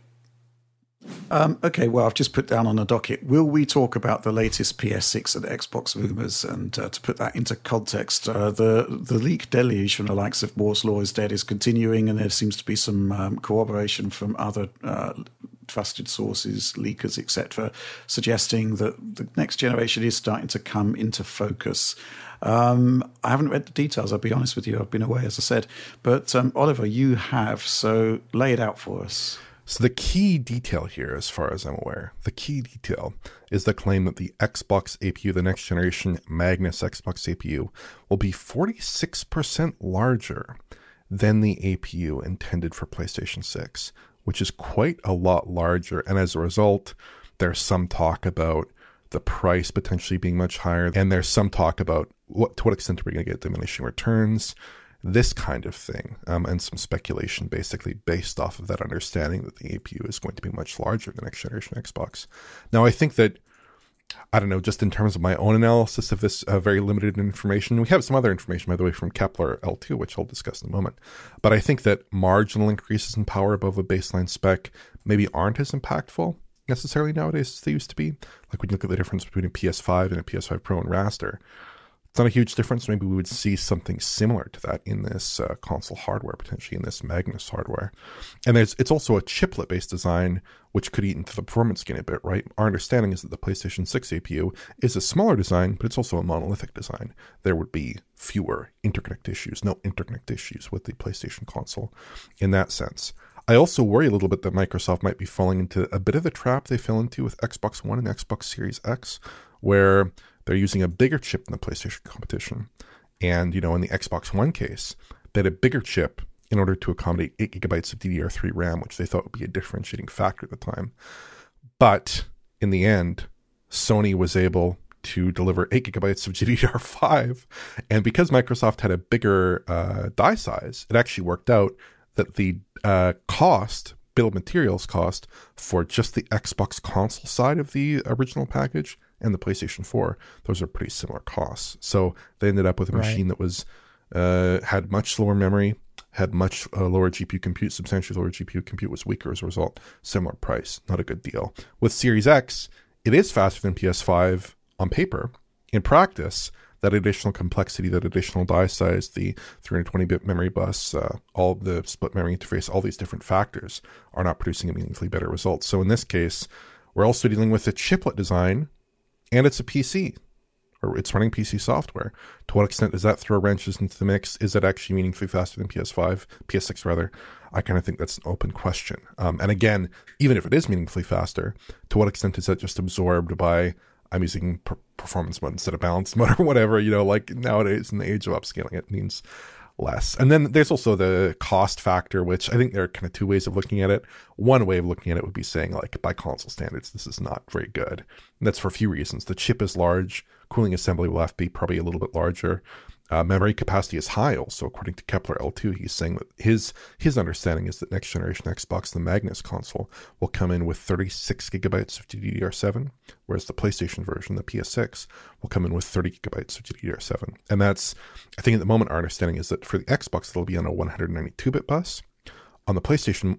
Okay, well, I've just put down on the docket, will we talk about the latest PS6 and Xbox rumors? And to put that into context, the leak deluge from the likes of Moore's Law is Dead is continuing, and there seems to be some corroboration from other trusted sources, leakers, etc., suggesting that the next generation is starting to come into focus. I haven't read the details, I'll be honest with you. I've been away, as I said. But Oliver, you have, so lay it out for us. So the key detail here, as far as I'm aware, the key detail is the claim that the Xbox APU, the next generation Magnus Xbox APU, will be 46% larger than the APU intended for PlayStation 6, which is quite a lot larger. And as a result, there's some talk about the price potentially being much higher. And there's some talk about to what extent are we going to get diminishing returns, this kind of thing, and some speculation basically based off of that understanding that the APU is going to be much larger than next generation Xbox. Now, I think that, I don't know, just in terms of my own analysis of this very limited information, we have some other information, by the way, from Kepler L2, which I'll discuss in a moment. But I think that marginal increases in power above a baseline spec maybe aren't as impactful necessarily nowadays as they used to be. Like when you look at the difference between a PS5 and a PS5 Pro and Raster, It's not a huge difference. Maybe we would see something similar to that in this console hardware, potentially in this Magnus hardware. And it's also a chiplet-based design, which could eat into the performance gain a bit, right? Our understanding is that the PlayStation 6 APU is a smaller design, but it's also a monolithic design. There would be fewer interconnect issues, no interconnect issues with the PlayStation console in that sense. I also worry a little bit that Microsoft might be falling into a bit of the trap they fell into with Xbox One and Xbox Series X, where they're using a bigger chip than the PlayStation competition. And, in the Xbox One case, they had a bigger chip in order to accommodate 8 gigabytes of DDR3 RAM, which they thought would be a differentiating factor at the time. But in the end, Sony was able to deliver 8 gigabytes of GDDR5. And because Microsoft had a bigger die size, it actually worked out that the bill of materials cost for just the Xbox console side of the original package and the PlayStation 4, those are pretty similar costs. So they ended up with a machine that was had much slower memory, had much lower GPU compute, substantially lower GPU compute, was weaker as a result. Similar price, not a good deal. With Series X, it is faster than PS5 on paper. In practice, that additional complexity, that additional die size, the 320-bit memory bus, all the split memory interface, all these different factors are not producing a meaningfully better result. So in this case, we're also dealing with a chiplet design, and it's a PC, or it's running PC software. To what extent does that throw wrenches into the mix? Is it actually meaningfully faster than PS6 rather? I kind of think that's an open question. And again, even if it is meaningfully faster, to what extent is that just absorbed by, I'm using performance mode instead of balance mode or whatever, like nowadays in the age of upscaling, it means less. And then there's also the cost factor, which I think there are kind of two ways of looking at it. One way of looking at it would be saying, like, by console standards, this is not very good. And that's for a few reasons. The chip is large, cooling assembly will have to be probably a little bit larger. Memory capacity is high also, according to Kepler L2. He's saying that his understanding is that next generation Xbox, the Magnus console, will come in with 36 gigabytes of GDDR7, whereas the PlayStation version, the PS6, will come in with 30 gigabytes of GDDR7. And that's, I think at the moment, our understanding is that for the Xbox, it'll be on a 192-bit bus. On the PlayStation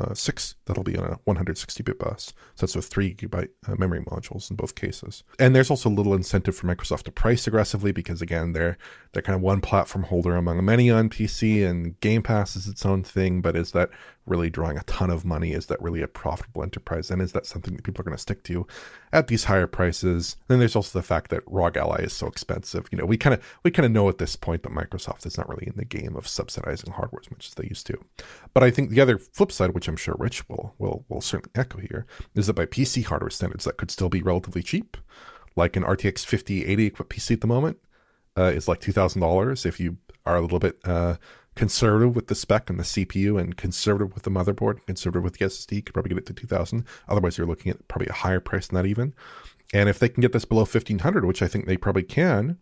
6, that'll be on a 160-bit bus. So that's with 3 gigabyte memory modules in both cases. And there's also little incentive for Microsoft to price aggressively because, again, they're kind of one platform holder among many on PC, and Game Pass is its own thing. But is that really drawing a ton of money? Is that really a profitable enterprise? And is that something that people are going to stick to at these higher prices? Then there's also the fact that ROG Ally is so expensive. We kind of know at this point that Microsoft is not really in the game of subsidizing hardware as much as they used to. But I think the other flip side, which I'm sure Rich will certainly echo here, is that by PC hardware standards, that could still be relatively cheap. Like an RTX 5080 equipped PC at the moment is like $2,000 if you are a little bit conservative with the spec and the CPU, and conservative with the motherboard, and conservative with the SSD, you could probably get it to $2,000. Otherwise, you're looking at probably a higher price than that even. And if they can get this below $1,500, which I think they probably can,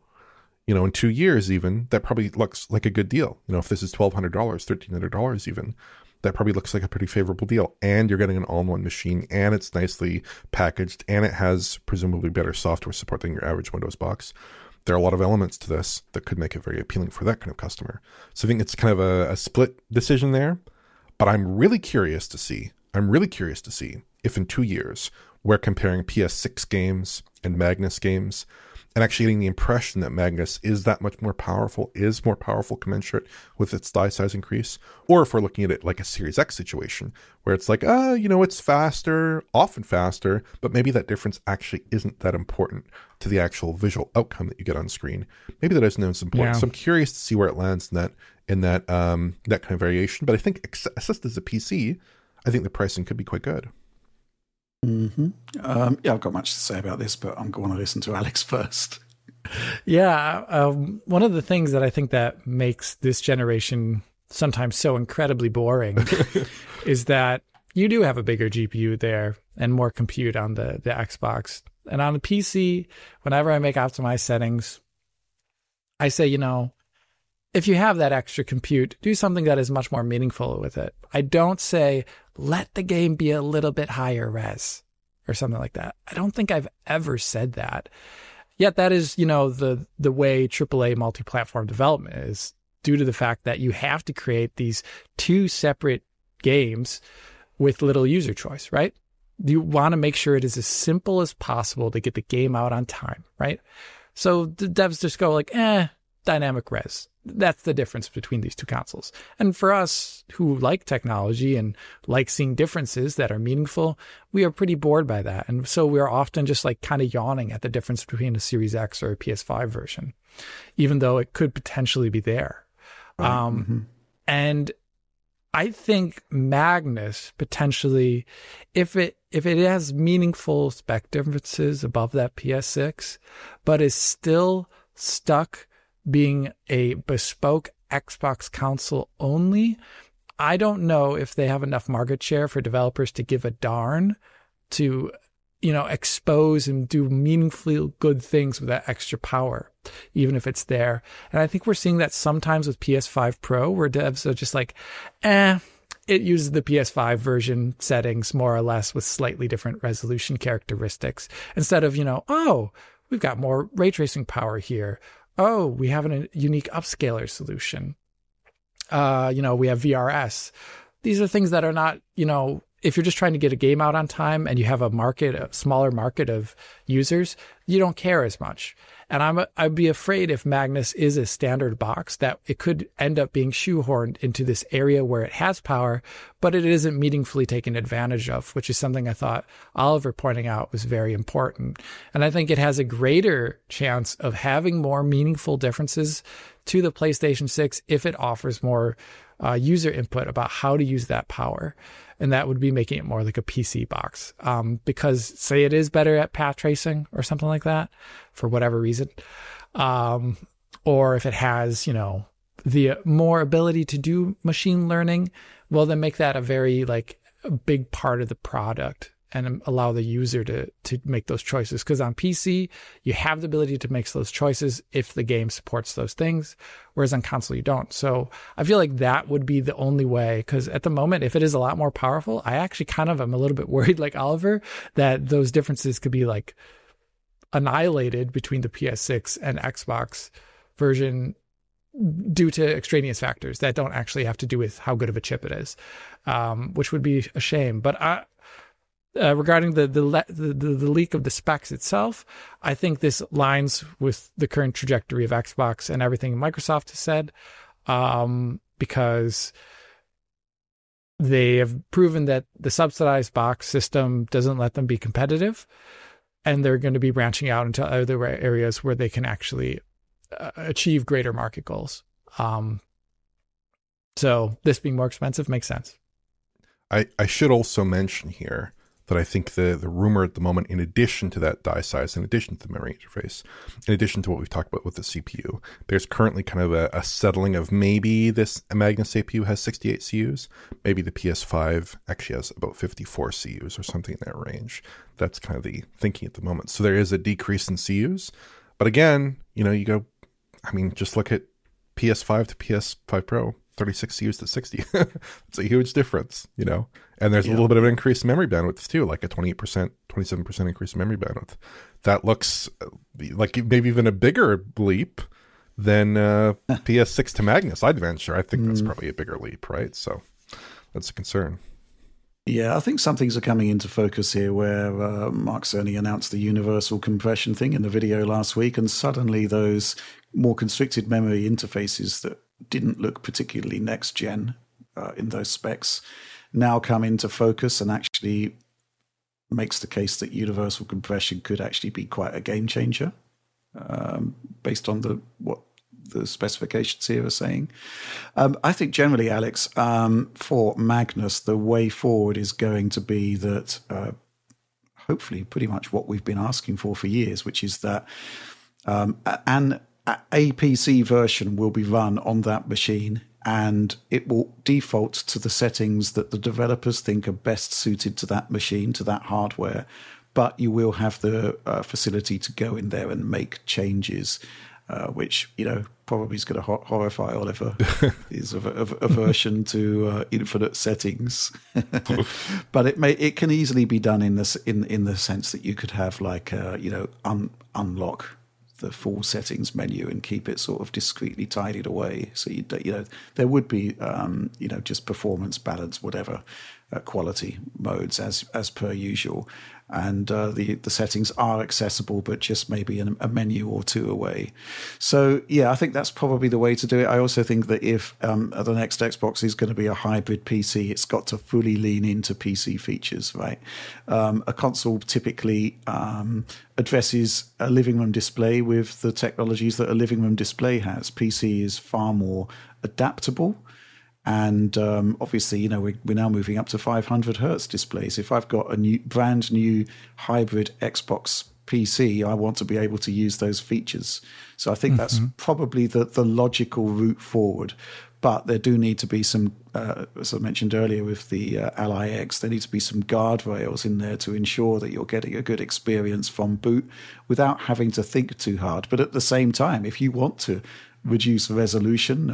in 2 years even, that probably looks like a good deal. If this is $1,200, $1,300 even, that probably looks like a pretty favorable deal. And you're getting an all-in-one machine, and it's nicely packaged, and it has presumably better software support than your average Windows box. There are a lot of elements to this that could make it very appealing for that kind of customer. So I think it's kind of a split decision there. But I'm really curious to see if in 2 years we're comparing PS6 games and Magnus games and actually getting the impression that Magnus is that much more powerful, is more powerful commensurate with its die size increase, or if we're looking at it like a Series X situation, where it's like, it's faster, often faster, but maybe that difference actually isn't that important to the actual visual outcome that you get on screen. Maybe that isn't as important. Yeah. So I'm curious to see where it lands in that kind of variation. But I think assessed as a PC, I think the pricing could be quite good. Mm-hmm. I've got much to say about this, but I'm going to listen to Alex first. Yeah, one of the things that I think that makes this generation sometimes so incredibly boring is that you do have a bigger GPU there and more compute on the Xbox. And on the PC, whenever I make optimized settings, I say, if you have that extra compute, do something that is much more meaningful with it. I don't say, let the game be a little bit higher res or something like that. I don't think I've ever said that. Yet that is, the way AAA multi-platform development is, due to the fact that you have to create these two separate games with little user choice, right? You want to make sure it is as simple as possible to get the game out on time, right? So the devs just go like, dynamic res. That's the difference between these two consoles. And for us who like technology and like seeing differences that are meaningful, we are pretty bored by that. And so we are often just like kind of yawning at the difference between a Series X or a PS5 version, even though it could potentially be there. Right. And I think Magnus potentially, if it has meaningful spec differences above that PS6, but is still stuck being a bespoke Xbox console only, I don't know if they have enough market share for developers to give a darn to, expose and do meaningfully good things with that extra power, even if it's there. And I think we're seeing that sometimes with PS5 Pro, where devs are just like, it uses the PS5 version settings more or less with slightly different resolution characteristics, instead of, we've got more ray tracing power here. Oh, we have a unique upscaler solution. We have VRS. These are things that are not, if you're just trying to get a game out on time and you have a smaller market of users, you don't care as much. And I'd be afraid if Magnus is a standard box that it could end up being shoehorned into this area where it has power, but it isn't meaningfully taken advantage of, which is something I thought Oliver pointing out was very important. And I think it has a greater chance of having more meaningful differences to the PlayStation 6 if it offers more user input about how to use that power. And that would be making it more like a PC box. Because say it is better at path tracing or something like that for whatever reason. Or if it has, the more ability to do machine learning, well, then make that a big part of the product and allow the user to make those choices. Because on PC, you have the ability to make those choices if the game supports those things, whereas on console, you don't. So I feel like that would be the only way, because at the moment, if it is a lot more powerful, I actually kind of am a little bit worried, like Oliver, that those differences could be like annihilated between the PS6 and Xbox version due to extraneous factors that don't actually have to do with how good of a chip it is, which would be a shame. But regarding the leak of the specs itself, I think this aligns with the current trajectory of Xbox and everything Microsoft has said, because they have proven that the subsidized box system doesn't let them be competitive, and they're going to be branching out into other areas where they can actually achieve greater market goals. So this being more expensive makes sense. I should also mention here that I think the rumor at the moment, in addition to that die size, in addition to the memory interface, in addition to what we've talked about with the CPU, there's currently kind of a settling of maybe this Magnus CPU has 68 CUs. Maybe the PS5 actually has about 54 CUs or something in that range. That's kind of the thinking at the moment. So there is a decrease in CUs. But again, just look at PS5 to PS5 Pro. 36 CUs to 60. It's a huge difference, and there's a little bit of an increased memory bandwidth too, like a 28%, 27% increase in memory bandwidth. That looks like maybe even a bigger leap than PS6 to Magnus, I'd venture. I think that's probably a bigger leap, right? So that's a concern. Yeah, I think some things are coming into focus here where Mark Cerny announced the universal compression thing in the video last week, and suddenly those more constricted memory interfaces that didn't look particularly next gen in those specs now come into focus, and actually makes the case that universal compression could actually be quite a game changer based on what the specifications here are saying. I think generally, Alex, for Magnus, the way forward is going to be that hopefully pretty much what we've been asking for years, which is that a PC version will be run on that machine, and it will default to the settings that the developers think are best suited to that machine, to that hardware. But you will have the facility to go in there and make changes, which, probably is going to horrify Oliver, is a version to infinite settings. But it can easily be done in the sense that you could have unlock the full settings menu and keep it sort of discreetly tidied away. So there would be just performance balance, whatever, quality modes as per usual. And the settings are accessible, but just maybe a menu or two away. So, yeah, I think that's probably the way to do it. I also think that if the next Xbox is going to be a hybrid PC, it's got to fully lean into PC features, right? A console typically addresses a living room display with the technologies that a living room display has. PC is far more adaptable. And obviously, we're now moving up to 500 hertz displays. If I've got a brand new hybrid Xbox PC, I want to be able to use those features. So I think that's probably the logical route forward. But there do need to be some, as I mentioned earlier with the Ally X, there need to be some guardrails in there to ensure that you're getting a good experience from boot without having to think too hard. But at the same time, if you want to reduce resolution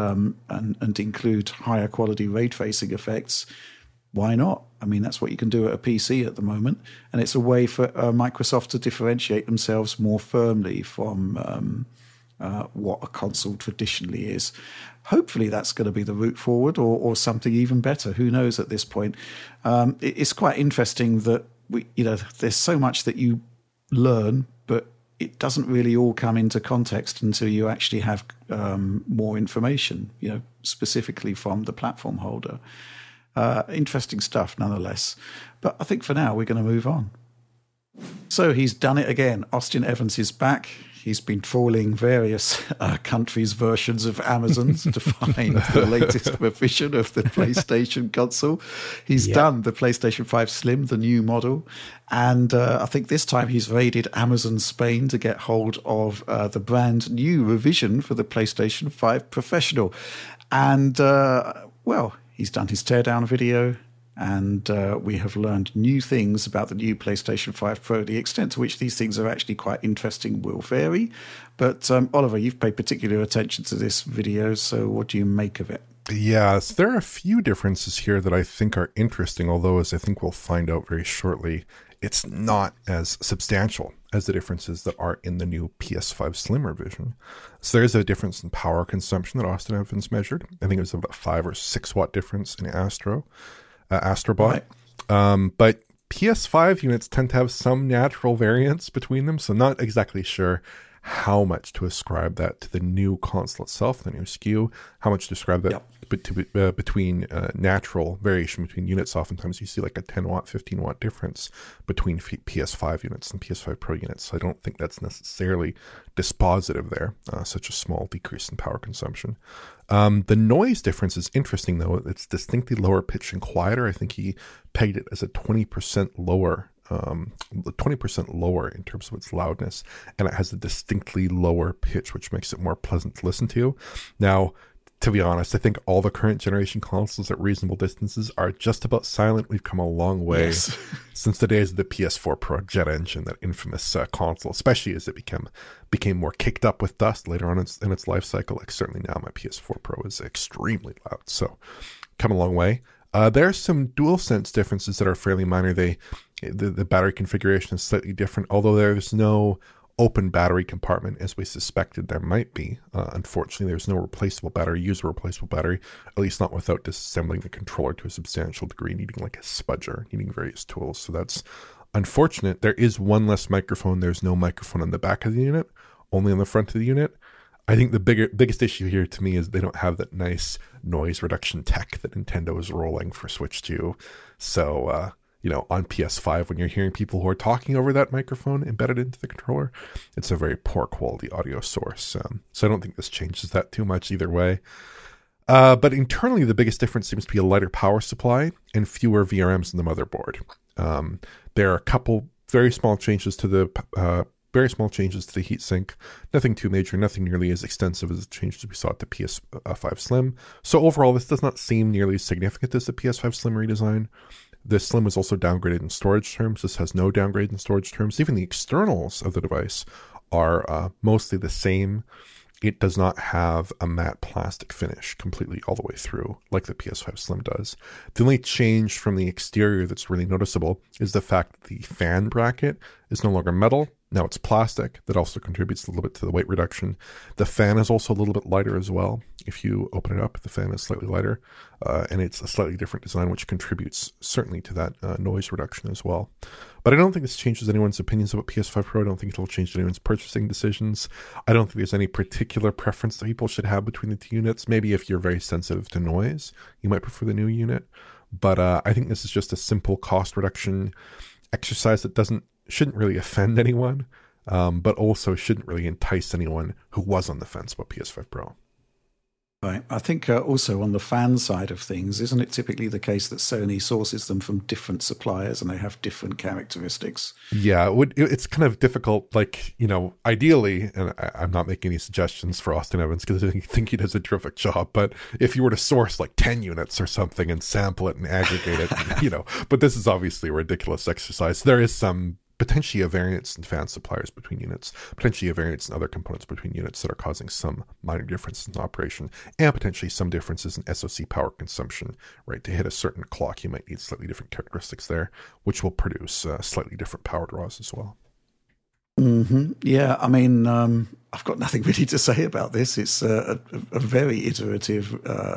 and include higher quality ray tracing effects, why not? I mean, that's what you can do at a PC at the moment, and it's a way for Microsoft to differentiate themselves more firmly from what a console traditionally is. Hopefully that's going to be the route forward, or something even better. Who knows at this point? It's quite interesting that there's so much that you learn, but it doesn't really all come into context until you actually have more information, specifically from the platform holder. Interesting stuff nonetheless. But I think for now we're going to move on. So he's done it again. Austin Evans is back. He's been trawling various countries' versions of Amazon to find the latest revision of the PlayStation console. He's done the PlayStation 5 Slim, the new model. And I think this time he's raided Amazon Spain to get hold of the brand new revision for the PlayStation 5 Professional. And, he's done his teardown video. And we have learned new things about the new PlayStation 5 Pro. The extent to which these things are actually quite interesting will vary. But Oliver, you've paid particular attention to this video, so what do you make of it? Yes, there are a few differences here that I think are interesting, although, as I think we'll find out very shortly, it's not as substantial as the differences that are in the new PS5 Slim revision. So there's a difference in power consumption that Austin Evans measured. I think it was about a 5 or 6 watt difference in Astrobot. Right. But PS5 units tend to have some natural variance between them, so not exactly sure how much to ascribe that to the new console itself, the new SKU, how much to ascribe that between natural variation between units. Oftentimes you see like a 10 watt, 15 watt difference between PS5 units and PS5 Pro units. So I don't think that's necessarily dispositive there, such a small decrease in power consumption. The noise difference is interesting, though. It's distinctly lower pitch and quieter. I think he pegged it as a 20% lower 20% lower in terms of its loudness, and it has a distinctly lower pitch, which makes it more pleasant to listen to. Now, to be honest, I think all the current generation consoles at reasonable distances are just about silent. We've come a long way since the days of the PS4 Pro jet engine, that infamous console, especially as it became more kicked up with dust later on in its life cycle. Like certainly now my PS4 Pro is extremely loud, so come a long way. There are some DualSense differences that are fairly minor. The battery configuration is slightly different, although there's no open battery compartment as we suspected there might be. Unfortunately, there's no replaceable battery, at least not without disassembling the controller to a substantial degree, needing like a spudger, needing various tools. So that's unfortunate. There is one less microphone. There's no microphone on the back of the unit, only on the front of the unit. I think the biggest issue here to me is they don't have that nice noise reduction tech that Nintendo is rolling for Switch 2. So, on PS5, when you're hearing people who are talking over that microphone embedded into the controller, it's a very poor quality audio source. So I don't think this changes that too much either way. But internally, the biggest difference seems to be a lighter power supply and fewer VRMs in the motherboard. There are a couple very small changes to the heatsink. Nothing too major, nothing nearly as extensive as the changes we saw at the PS5 Slim. So overall, this does not seem nearly as significant as the PS5 Slim redesign. The Slim was also downgraded in storage terms. This has no downgrade in storage terms. Even the externals of the device are mostly the same. It does not have a matte plastic finish completely all the way through like the PS5 Slim does. The only change from the exterior that's really noticeable is the fact that the fan bracket is no longer metal, Now it's plastic. That also contributes a little bit to the weight reduction. The fan is also a little bit lighter as well. If you open it up, the fan is slightly lighter, and it's a slightly different design, which contributes certainly to that noise reduction as well. But I don't think this changes anyone's opinions about PS5 Pro. I don't think it'll change anyone's purchasing decisions. I don't think there's any particular preference that people should have between the two units. Maybe if you're very sensitive to noise, you might prefer the new unit. But I think this is just a simple cost reduction exercise that shouldn't really offend anyone, but also shouldn't really entice anyone who was on the fence about PS5 Pro. Right. I think also on the fan side of things, isn't it typically the case that Sony sources them from different suppliers and they have different characteristics? Yeah, it's kind of difficult. Like, ideally, and I'm not making any suggestions for Austin Evans because I think he does a terrific job, but if you were to source like 10 units or something and sample it and aggregate it, but this is obviously a ridiculous exercise. There is some potentially a variance in fan suppliers between units, potentially a variance in other components between units that are causing some minor differences in operation, and potentially some differences in SoC power consumption, right? To hit a certain clock, you might need slightly different characteristics there, which will produce slightly different power draws as well. Mm-hmm. Yeah, I mean, I've got nothing really to say about this. It's a very iterative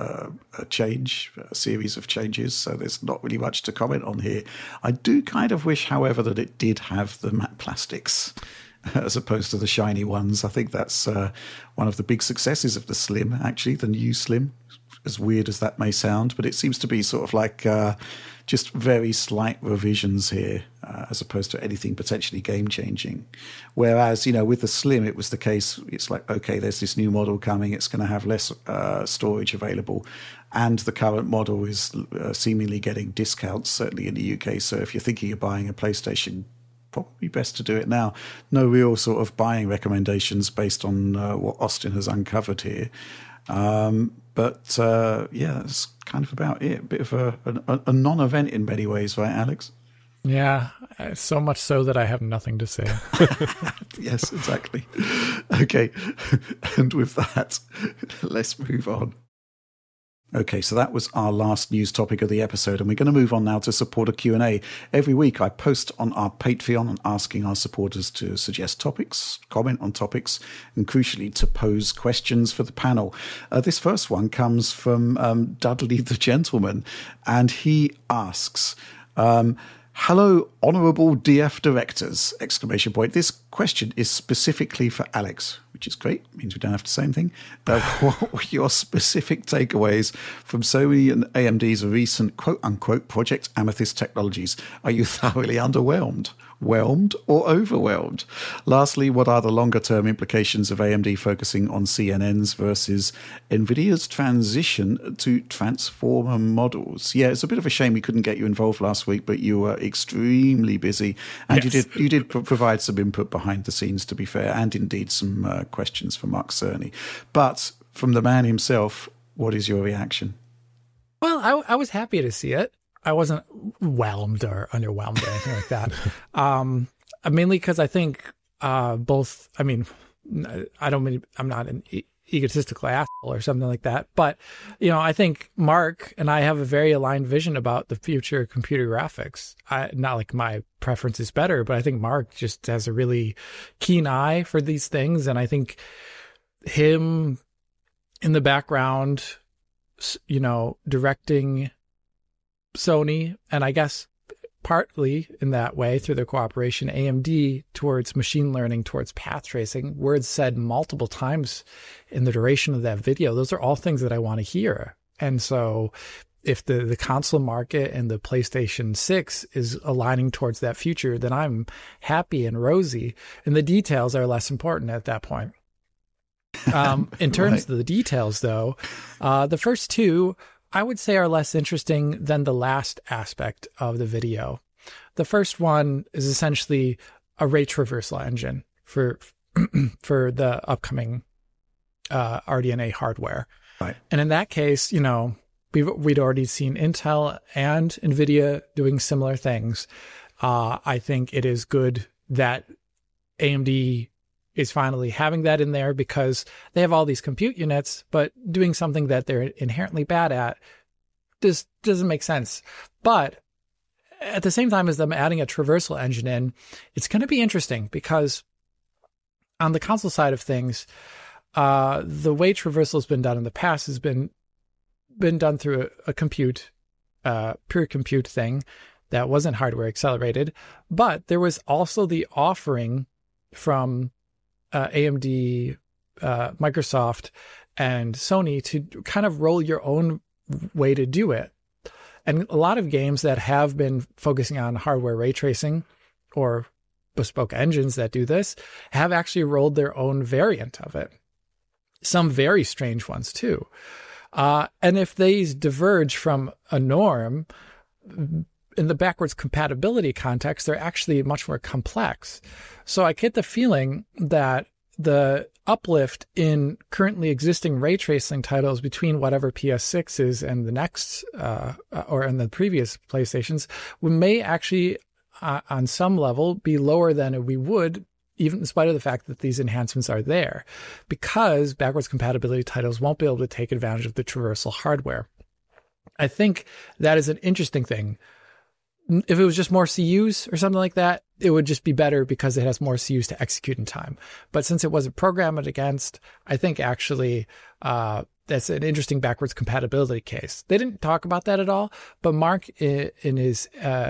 change, a series of changes, so there's not really much to comment on here. I do kind of wish, however, that it did have the matte plastics as opposed to the shiny ones. I think that's one of the big successes of the Slim, actually, the new Slim, as weird as that may sound, but it seems to be sort of like just very slight revisions here, as opposed to anything potentially game-changing. Whereas, with the Slim, it was the case, it's like, okay, there's this new model coming, it's going to have less storage available, and the current model is seemingly getting discounts, certainly in the UK, so if you're thinking of buying a PlayStation, probably best to do it now. No real sort of buying recommendations based on what Austin has uncovered here. But that's kind of about it. A bit of a non-event in many ways, right, Alex? Yeah, so much so that I have nothing to say. Yes, exactly. Okay, and with that, let's move on. Okay, so that was our last news topic of the episode, and we're going to move on now to supporter Q&A. Every week I post on our Patreon and asking our supporters to suggest topics, comment on topics, and crucially to pose questions for the panel. This first one comes from Dudley the Gentleman, and he asks... hello, honourable DF directors! ! This question is specifically for Alex, which is great. It means we don't have to say anything. What were your specific takeaways from Sony and AMD's recent quote-unquote Project Amethyst technologies? Are you thoroughly underwhelmed, whelmed, or overwhelmed? Lastly, what are the longer-term implications of AMD focusing on CNNs versus NVIDIA's transition to transformer models? Yeah, it's a bit of a shame we couldn't get you involved last week, but you were extremely busy, and yes. you did provide some input behind the scenes, to be fair, and indeed some questions for Mark Cerny. But from the man himself, what is your reaction? Well, I was happy to see it. I wasn't whelmed or underwhelmed or anything like that. Mainly because I think both, I'm not an egotistical asshole or something like that. But, I think Mark and I have a very aligned vision about the future of computer graphics. Not like my preference is better, but I think Mark just has a really keen eye for these things. And I think him in the background, directing Sony, and I guess partly in that way through their cooperation, AMD towards machine learning, towards path tracing, words said multiple times in the duration of that video. Those are all things that I want to hear. And so if the console market and the PlayStation 6 is aligning towards that future, then I'm happy and rosy. And the details are less important at that point. In terms of the details, though, the first two, I would say, are less interesting than the last aspect of the video. The first one is essentially a ray traversal engine for the upcoming RDNA hardware. Right. And in that case, we'd already seen Intel and NVIDIA doing similar things. I think it is good that AMD is finally having that in there because they have all these compute units, but doing something that they're inherently bad at doesn't make sense. But at the same time as them adding a traversal engine in, it's going to be interesting because on the console side of things, the way traversal has been done in the past has been done through a pure compute thing that wasn't hardware accelerated. But there was also the offering from AMD, Microsoft, and Sony to kind of roll your own way to do it. And a lot of games that have been focusing on hardware ray tracing or bespoke engines that do this have actually rolled their own variant of it. Some very strange ones too. And if these diverge from a norm, in the backwards compatibility context, they're actually much more complex. So I get the feeling that the uplift in currently existing ray tracing titles between whatever PS6 is and the next, or in the previous PlayStations, we may actually, on some level, be lower than we would, even in spite of the fact that these enhancements are there, because backwards compatibility titles won't be able to take advantage of the traversal hardware. I think that is an interesting thing. If it was just more CUs or something like that, it would just be better because it has more CUs to execute in time. But since it wasn't programmed against, I think actually that's an interesting backwards compatibility case. They didn't talk about that at all, but Mark in his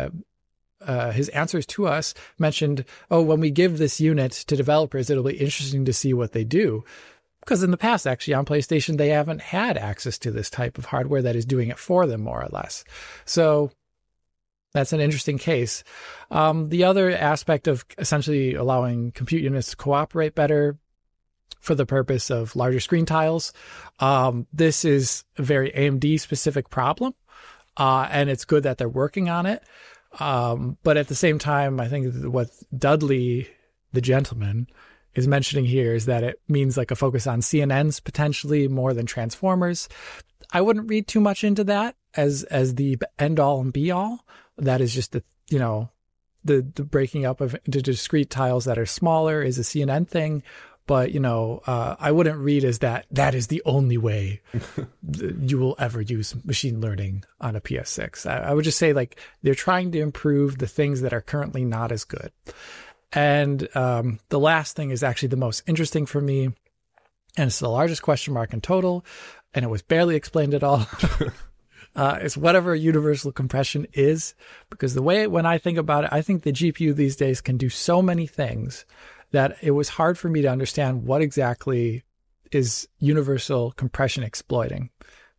answers to us mentioned, when we give this unit to developers, it'll be interesting to see what they do. Because in the past, actually, on PlayStation, they haven't had access to this type of hardware that is doing it for them, more or less. So that's an interesting case. The other aspect of essentially allowing compute units to cooperate better for the purpose of larger screen tiles, this is a very AMD-specific problem, and it's good that they're working on it. But at the same time, I think what Dudley, the gentleman, is mentioning here is that it means like a focus on CNNs potentially more than transformers. I wouldn't read too much into that as the end all and be all. That is just the breaking up of into discrete tiles that are smaller is a CNN thing. But, I wouldn't read as that is the only way you will ever use machine learning on a PS6. I would just say they're trying to improve the things that are currently not as good. And the last thing is actually the most interesting for me. And it's the largest question mark in total. And it was barely explained at all. It's whatever universal compression is. Because when I think about it, I think the GPU these days can do so many things that it was hard for me to understand what exactly is universal compression exploiting.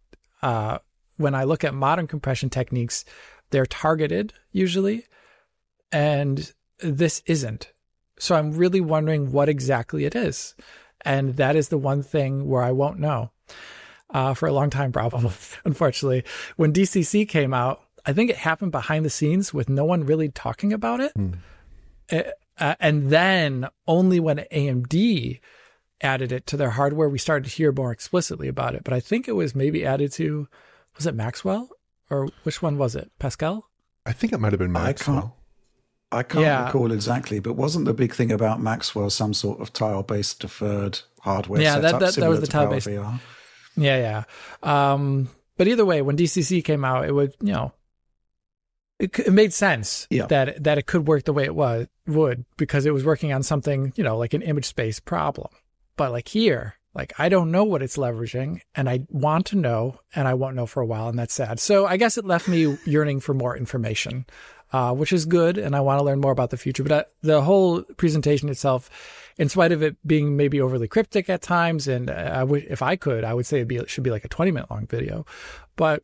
When I look at modern compression techniques, they're targeted usually, and this isn't. So I'm really wondering what exactly it is. And that is the one thing where I won't know for a long time, probably, unfortunately. When DCC came out, I think it happened behind the scenes with no one really talking about it. And then only when AMD added it to their hardware, we started to hear more explicitly about it. But I think it was maybe added to, was it Maxwell? Or which one was it? Pascal? I think it might have been Maxwell. I can't recall exactly, but wasn't the big thing about Maxwell some sort of tile-based deferred hardware setup? That was the tile-based. Yeah. But either way, when DCC came out, it would, it made sense that it could work the way it would because it was working on something, like an image space problem. But here, I don't know what it's leveraging, and I want to know, and I won't know for a while, and that's sad. So I guess it left me yearning for more information, which is good, and I want to learn more about the future. But the whole presentation itself, in spite of it being maybe overly cryptic at times, and if I could, I would say it should be like a 20-minute long video. But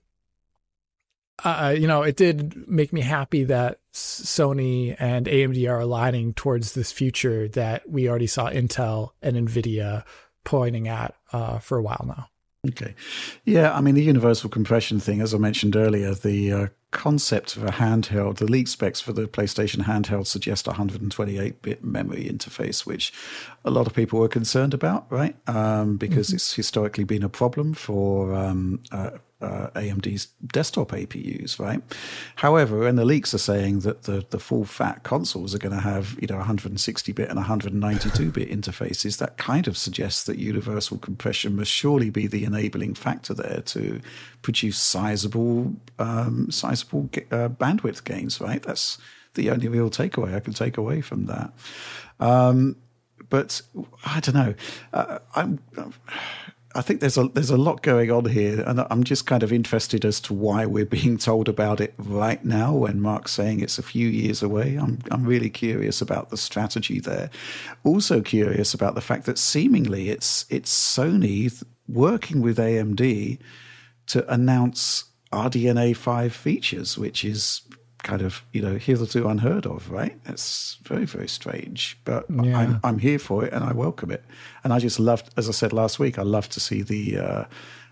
it did make me happy that Sony and AMD are aligning towards this future that we already saw Intel and NVIDIA pointing at for a while now. Okay. Yeah, I mean, the universal compression thing, as I mentioned earlier, the concept of a handheld, the leak specs for the PlayStation handheld suggest a 128-bit memory interface, which a lot of people were concerned about, right? Because it's historically been a problem for AMD's desktop APUs, right? However, and the leaks are saying that the full fat consoles are going to have 160-bit and 192-bit interfaces. That kind of suggests that universal compression must surely be the enabling factor there to produce sizable bandwidth gains, right? That's the only real takeaway I can take away from that. But I don't know. I think there's a lot going on here, and I'm just kind of interested as to why we're being told about it right now when Mark's saying it's a few years away. I'm really curious about the strategy there. Also curious about the fact that seemingly it's Sony working with AMD to announce RDNA 5 features, which is kind of, hitherto unheard of, right? It's very, very strange, but yeah. I'm here for it and I welcome it. And I just loved, as I said last week, I love to see the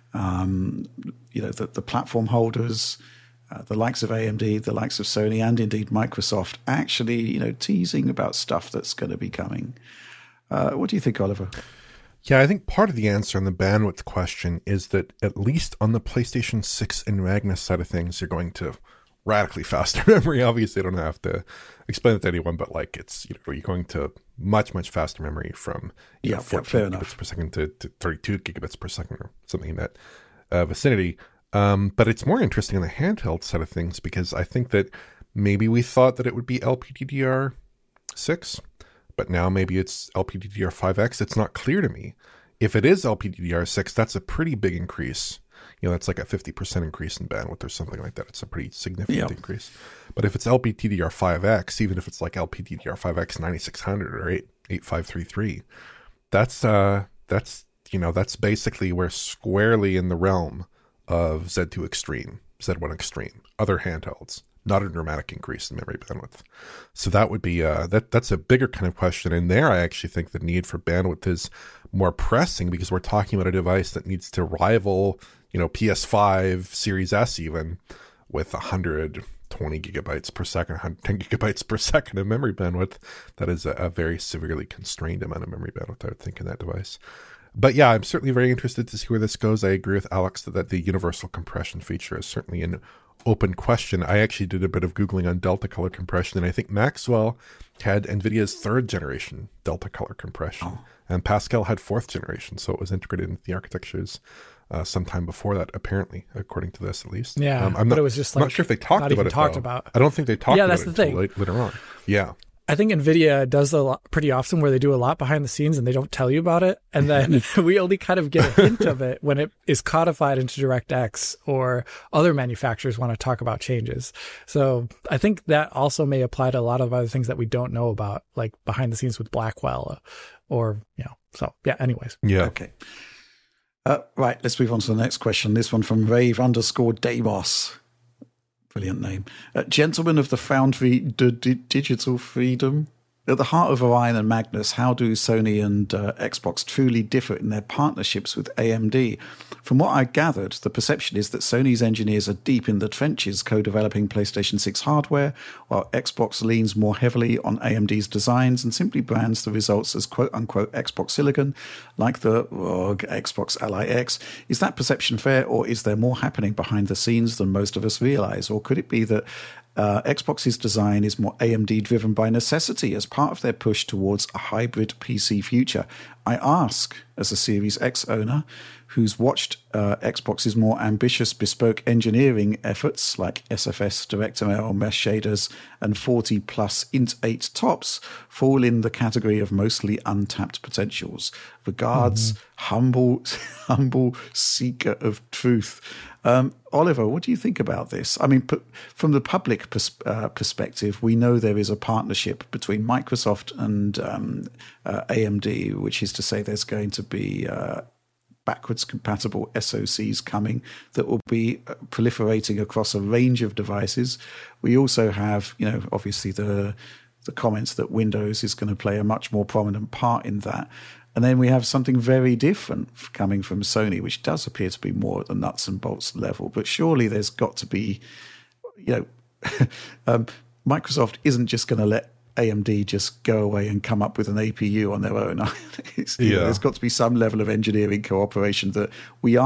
platform holders, the likes of AMD, the likes of Sony, and indeed Microsoft actually, teasing about stuff that's going to be coming. What do you think, Oliver? Yeah, I think part of the answer on the bandwidth question is that at least on the PlayStation 6 and Magnus side of things, you're going to radically faster memory. Obviously, I don't have to explain it to anyone, but it's you're going to much faster memory from 14 gigabits per second to 32 gigabits per second or something in that vicinity. But it's more interesting on the handheld side of things because I think that maybe we thought that it would be LPDDR6, but now maybe it's LPDDR5X. It's not clear to me. If it is LPDDR6, that's a pretty big increase. That's like a 50% increase in bandwidth or something like that. It's a pretty significant increase. But if it's LPDDR5X, even if it's like LPDDR5X 9600 or 8533, that's basically we're squarely in the realm of Z2 Extreme, Z1 Extreme, other handhelds. Not a dramatic increase in memory bandwidth. So that would be that's a bigger kind of question. And there I actually think the need for bandwidth is more pressing because we're talking about a device that needs to rival PS5 Series S even with 120 gigabytes per second, 110 gigabytes per second of memory bandwidth. That is a very severely constrained amount of memory bandwidth, I would think, in that device. But yeah, I'm certainly very interested to see where this goes. I agree with Alex that the universal compression feature is certainly an open question. I actually did a bit of Googling on Delta color compression, and I think Maxwell had NVIDIA's 3rd generation Delta color compression, and Pascal had 4th generation, so it was integrated into the architectures sometime before that, apparently, according to this at least. Yeah, but it was just I'm not sure if they talked about it. I don't think they talked about it until later on. Yeah. I think NVIDIA does a lot pretty often where they do a lot behind the scenes and they don't tell you about it. And then we only kind of get a hint of it when it is codified into DirectX or other manufacturers want to talk about changes. So I think that also may apply to a lot of other things that we don't know about, like behind the scenes with Blackwell so yeah, anyways. Yeah. Okay. Right, let's move on to the next question. This one from Rave_Damos. Brilliant name. Gentlemen of the Foundry Digital Freedom. At the heart of Orion and Magnus, how do Sony and Xbox truly differ in their partnerships with AMD? From what I gathered, the perception is that Sony's engineers are deep in the trenches co-developing PlayStation 6 hardware, while Xbox leans more heavily on AMD's designs and simply brands the results as quote-unquote Xbox Silicon, like the ROG Xbox Ally X. Is that perception fair, or is there more happening behind the scenes than most of us realize? Or could it be that Xbox's design is more AMD driven by necessity as part of their push towards a hybrid PC future? I ask, as a Series X owner who's watched Xbox's more ambitious bespoke engineering efforts like SFS, DirectML, mesh shaders, and 40+ Int 8 tops fall in the category of mostly untapped potentials. Regards, humble seeker of truth. Oliver, what do you think about this? I mean, from the public perspective, we know there is a partnership between Microsoft and AMD, which is to say there's going to be backwards compatible SoCs coming that will be proliferating across a range of devices. We also have, obviously the comments that Windows is going to play a much more prominent part in that. And then we have something very different coming from Sony, which does appear to be more at the nuts and bolts level. But surely there's got to be, Microsoft isn't just going to let AMD just go away and come up with an APU on their own. There's got to be some level of engineering cooperation that we aren't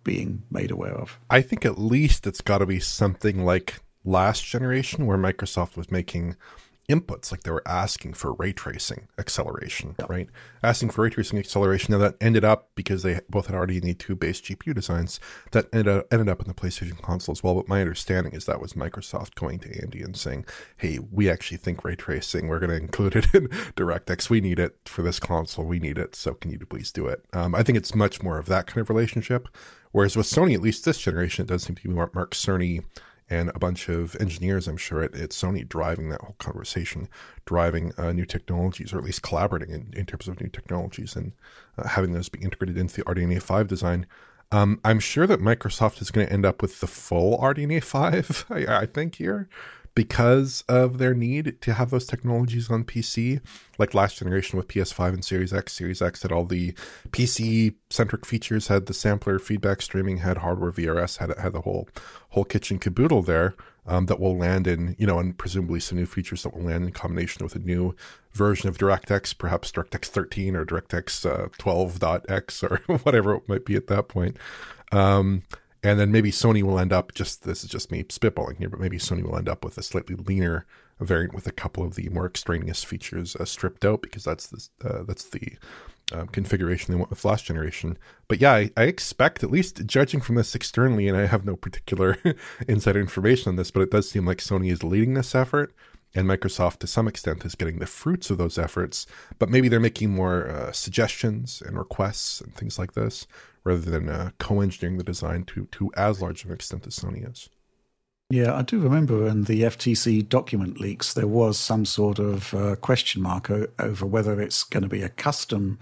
being made aware of? I think at least it's got to be something like last generation, where Microsoft was making inputs, like they were asking for ray tracing acceleration, right? Asking for ray tracing acceleration. Now that ended up, because they both had RDNA 2 based GPU designs, that ended up in the PlayStation console as well. But my understanding is that was Microsoft going to AMD and saying, hey, we actually think ray tracing, we're going to include it in DirectX. We need it for this console. We need it. So can you please do it? I think it's much more of that kind of relationship. Whereas with Sony, at least this generation, it does seem to be Mark Cerny and a bunch of engineers, I'm sure, at Sony driving that whole conversation, driving new technologies, or at least collaborating in terms of new technologies, and having those be integrated into the RDNA 5 design. I'm sure that Microsoft is going to end up with the full RDNA 5, I think, here, because of their need to have those technologies on PC. Like last generation with PS5 and Series X had all the PC-centric features, had the sampler feedback streaming, had hardware VRS, had the whole kitchen caboodle there, that will land in, and presumably some new features that will land in combination with a new version of DirectX, perhaps DirectX 13 or DirectX 12.x or whatever it might be at that point. And then maybe Sony will end up, this is just me spitballing here, but maybe Sony will end up with a slightly leaner variant with a couple of the more extraneous features stripped out, because that's the configuration they went with last generation. But yeah, I expect, at least judging from this externally, and I have no particular insider information on this, but it does seem like Sony is leading this effort, and Microsoft to some extent is getting the fruits of those efforts, but maybe they're making more suggestions and requests and things like this, rather than co-engineering the design to as large of an extent as Sony is. Yeah, I do remember in the FTC document leaks, there was some sort of question mark over whether it's going to be a custom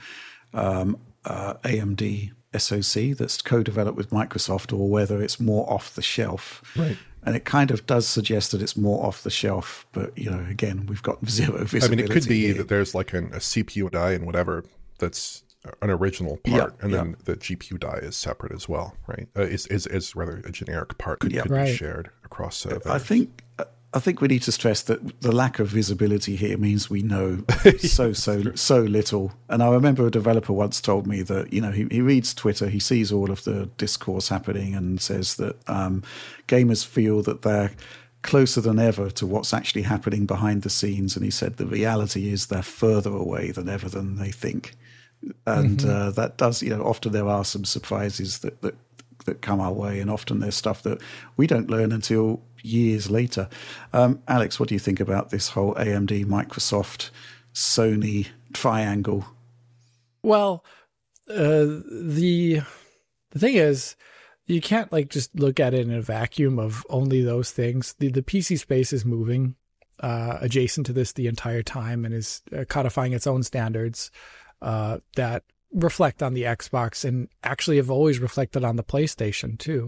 AMD SoC that's co-developed with Microsoft, or whether it's more off the shelf. Right. And it kind of does suggest that it's more off the shelf, but again, we've got zero visibility. I mean, it could be here. that there's like a CPU die and whatever that's an original part, then the GPU die is separate as well, right? Is rather a generic part could be shared across. I think we need to stress that the lack of visibility here means we know so little. And I remember a developer once told me that he reads Twitter, he sees all of the discourse happening, and says that gamers feel that they're closer than ever to what's actually happening behind the scenes. And he said the reality is they're further away than ever than they think. And that does, often there are some surprises that come our way, and often there's stuff that we don't learn until years later. Alex, what do you think about this whole AMD, Microsoft, Sony triangle? Well, the thing is, you can't just look at it in a vacuum of only those things. The PC space is moving adjacent to this the entire time, and is codifying its own standards that reflect on the Xbox, and actually have always reflected on the PlayStation too,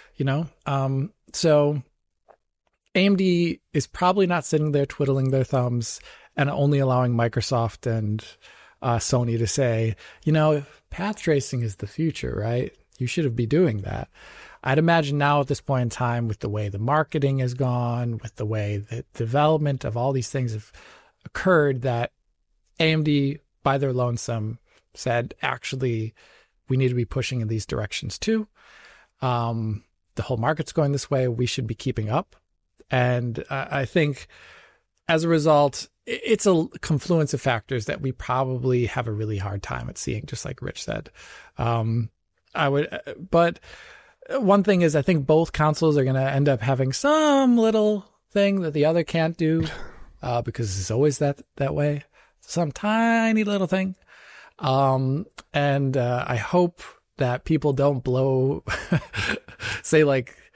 so AMD is probably not sitting there twiddling their thumbs and only allowing Microsoft and Sony to say, path tracing is the future, right? You should be doing that. I'd imagine now at this point in time, with the way the marketing has gone, with the way the development of all these things have occurred, that AMD by their lonesome said, actually, we need to be pushing in these directions too. The whole market's going this way. We should be keeping up. And I think as a result, it's a confluence of factors that we probably have a really hard time at seeing, just like Rich said. But one thing is, I think both consoles are going to end up having some little thing that the other can't do, because it's always that way. Some tiny little thing. And I hope that people don't say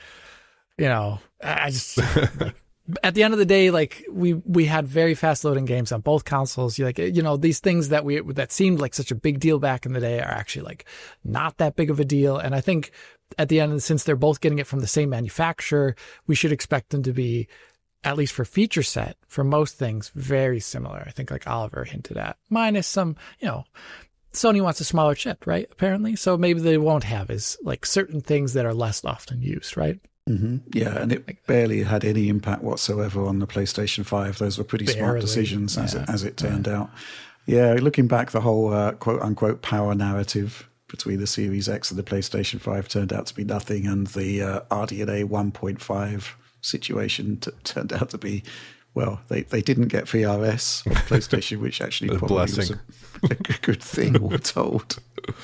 I just at the end of the day, we had very fast loading games on both consoles. These things that seemed like such a big deal back in the day are actually not that big of a deal. And I think at the end, since they're both getting it from the same manufacturer, we should expect them to be, at least for feature set, for most things, very similar. I think Oliver hinted at, minus some, Sony wants a smaller chip, right? Apparently. So maybe they won't have certain things that are less often used, right? Mm-hmm. Yeah, and it barely had any impact whatsoever on the PlayStation 5. Those were pretty smart decisions as it turned out. Yeah, looking back, the whole quote-unquote power narrative between the Series X and the PlayStation 5 turned out to be nothing, and the RDNA 1.5 situation turned out to be, well, they didn't get VRS on PlayStation, which actually probably was a good thing, all told.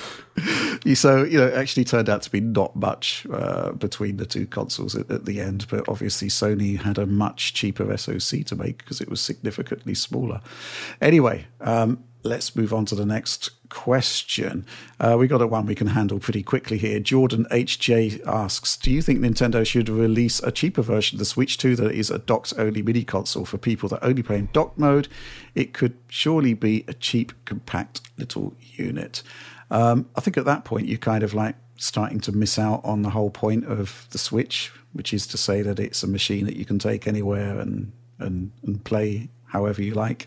So, actually turned out to be not much between the two consoles at the end, but obviously Sony had a much cheaper SoC to make because it was significantly smaller. Anyway, let's move on to the next question. We got one we can handle pretty quickly here. Jordan HJ asks, do you think Nintendo should release a cheaper version of the Switch 2 that is a docked-only mini console for people that only play in dock mode? It could surely be a cheap, compact little unit. I think at that point you're kind of like starting to miss out on the whole point of the Switch, which is to say that it's a machine that you can take anywhere and play however you like.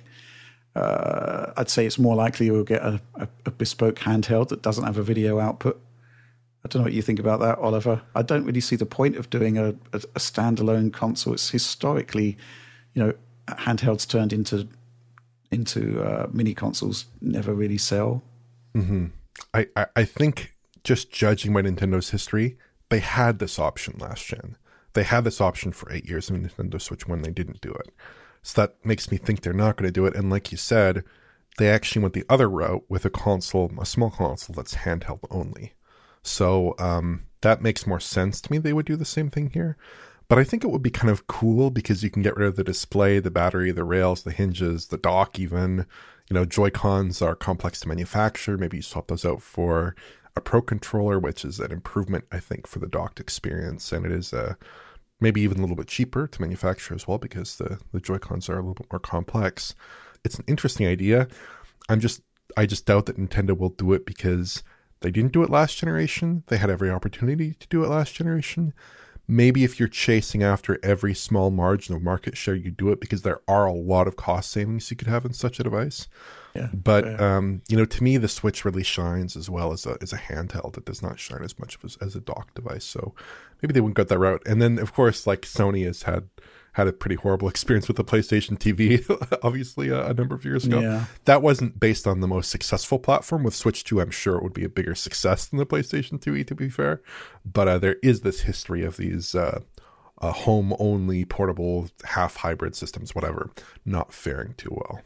I'd say it's more likely you'll get a bespoke handheld that doesn't have a video output. I don't know what you think about that, Oliver. I don't really see the point of doing a standalone console. It's historically, handhelds turned into mini consoles never really sell. Mm-hmm. I think, just judging by Nintendo's history, they had this option last gen. They had this option for 8 years in Nintendo Switch when they didn't do it. So that makes me think they're not going to do it. And like you said, they actually went the other route with a small console that's handheld only. So that makes more sense to me. They would do the same thing here. But I think it would be kind of cool because you can get rid of the display, the battery, the rails, the hinges, the dock even. Joy-Cons are complex to manufacture. Maybe you swap those out for a Pro Controller, which is an improvement, I think, for the docked experience. And it is maybe even a little bit cheaper to manufacture as well because the Joy-Cons are a little bit more complex. It's an interesting idea. I just doubt that Nintendo will do it because they didn't do it last generation. They had every opportunity to do it last generation. Maybe if you're chasing after every small margin of market share, you do it because there are a lot of cost savings you could have in such a device. Yeah, but to me, the Switch really shines as well as a handheld. It does not shine as much as a dock device. So maybe they wouldn't go that route. And then, of course, like Sony has had a pretty horrible experience with the PlayStation TV, obviously, a number of years ago. Yeah. That wasn't based on the most successful platform. With Switch 2, I'm sure it would be a bigger success than the PlayStation 2, to be fair. But there is this history of these home-only, portable, half-hybrid systems, whatever, not faring too well.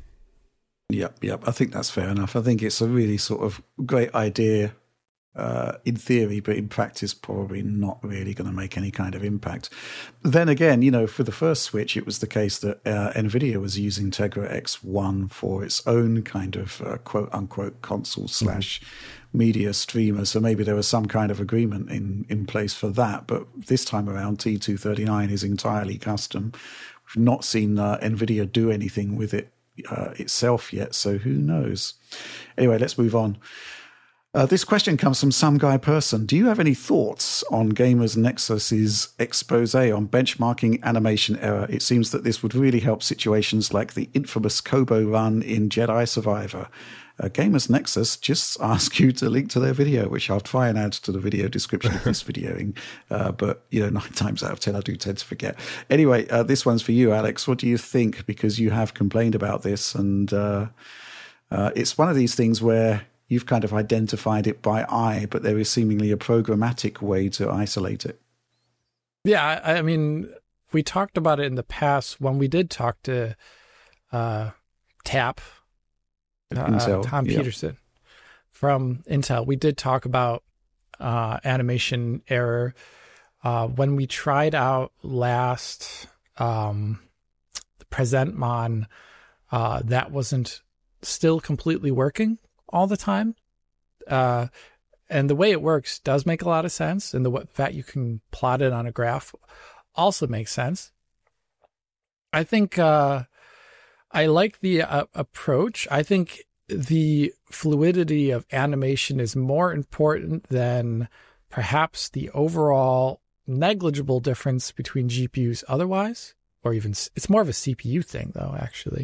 Yep. I think that's fair enough. I think it's a really sort of great idea in theory, but in practice, probably not really going to make any kind of impact. Then again, for the first Switch, it was the case that NVIDIA was using Tegra X1 for its own kind of quote-unquote console / media streamer. So maybe there was some kind of agreement in place for that. But this time around, T239 is entirely custom. We've not seen NVIDIA do anything with it itself yet, so who knows? Anyway, let's move on. This question comes from some guy person. Do you have any thoughts on Gamers Nexus's expose on benchmarking animation error? It seems that this would really help situations like the infamous Kobo run in Jedi Survivor. Gamers Nexus just ask you to link to their video, which I'll try and add to the video description of this videoing. But 9 times out of 10, I do tend to forget. Anyway, this one's for you, Alex. What do you think? Because you have complained about this, and it's one of these things where you've kind of identified it by eye, but there is seemingly a programmatic way to isolate it. Yeah, I mean, we talked about it in the past when we did talk to TAP, Intel, Tom Peterson from Intel. We did talk about animation error. When we tried out last the PresentMon, that wasn't still completely working all the time. And the way it works does make a lot of sense. And the fact you can plot it on a graph also makes sense. I think I like the approach. I think the fluidity of animation is more important than perhaps the overall negligible difference between GPUs otherwise, or even it's more of a CPU thing though, actually.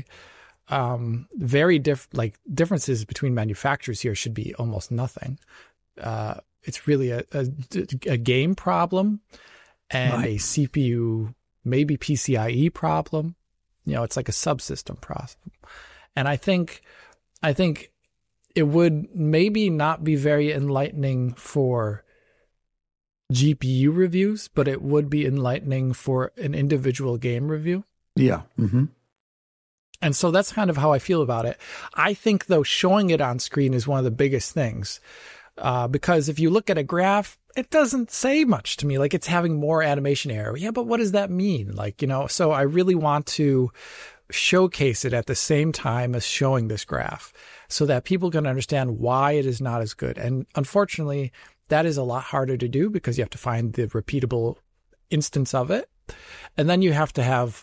Very differences between manufacturers here should be almost nothing. It's really a game problem and a CPU, maybe PCIe problem. It's like a subsystem problem. And I think it would maybe not be very enlightening for GPU reviews, but it would be enlightening for an individual game review. Yeah. Mm-hmm. And so that's kind of how I feel about it. I think, though, showing it on screen is one of the biggest things. Because if you look at a graph, it doesn't say much to me. Like, it's having more animation error. Yeah, but what does that mean? Like, so I really want to showcase it at the same time as showing this graph so that people can understand why it is not as good. And unfortunately, that is a lot harder to do because you have to find the repeatable instance of it. And then you have to have,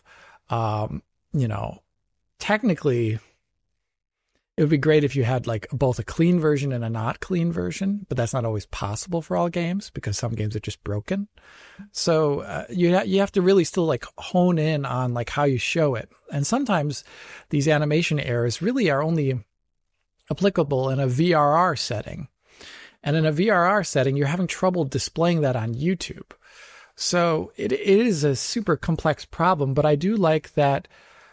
technically, it would be great if you had like both a clean version and a not clean version, but that's not always possible for all games because some games are just broken. So you have to really still like hone in on like how you show it. And sometimes these animation errors really are only applicable in a VRR setting. And in a VRR setting, you're having trouble displaying that on YouTube. So it is a super complex problem, but I do like that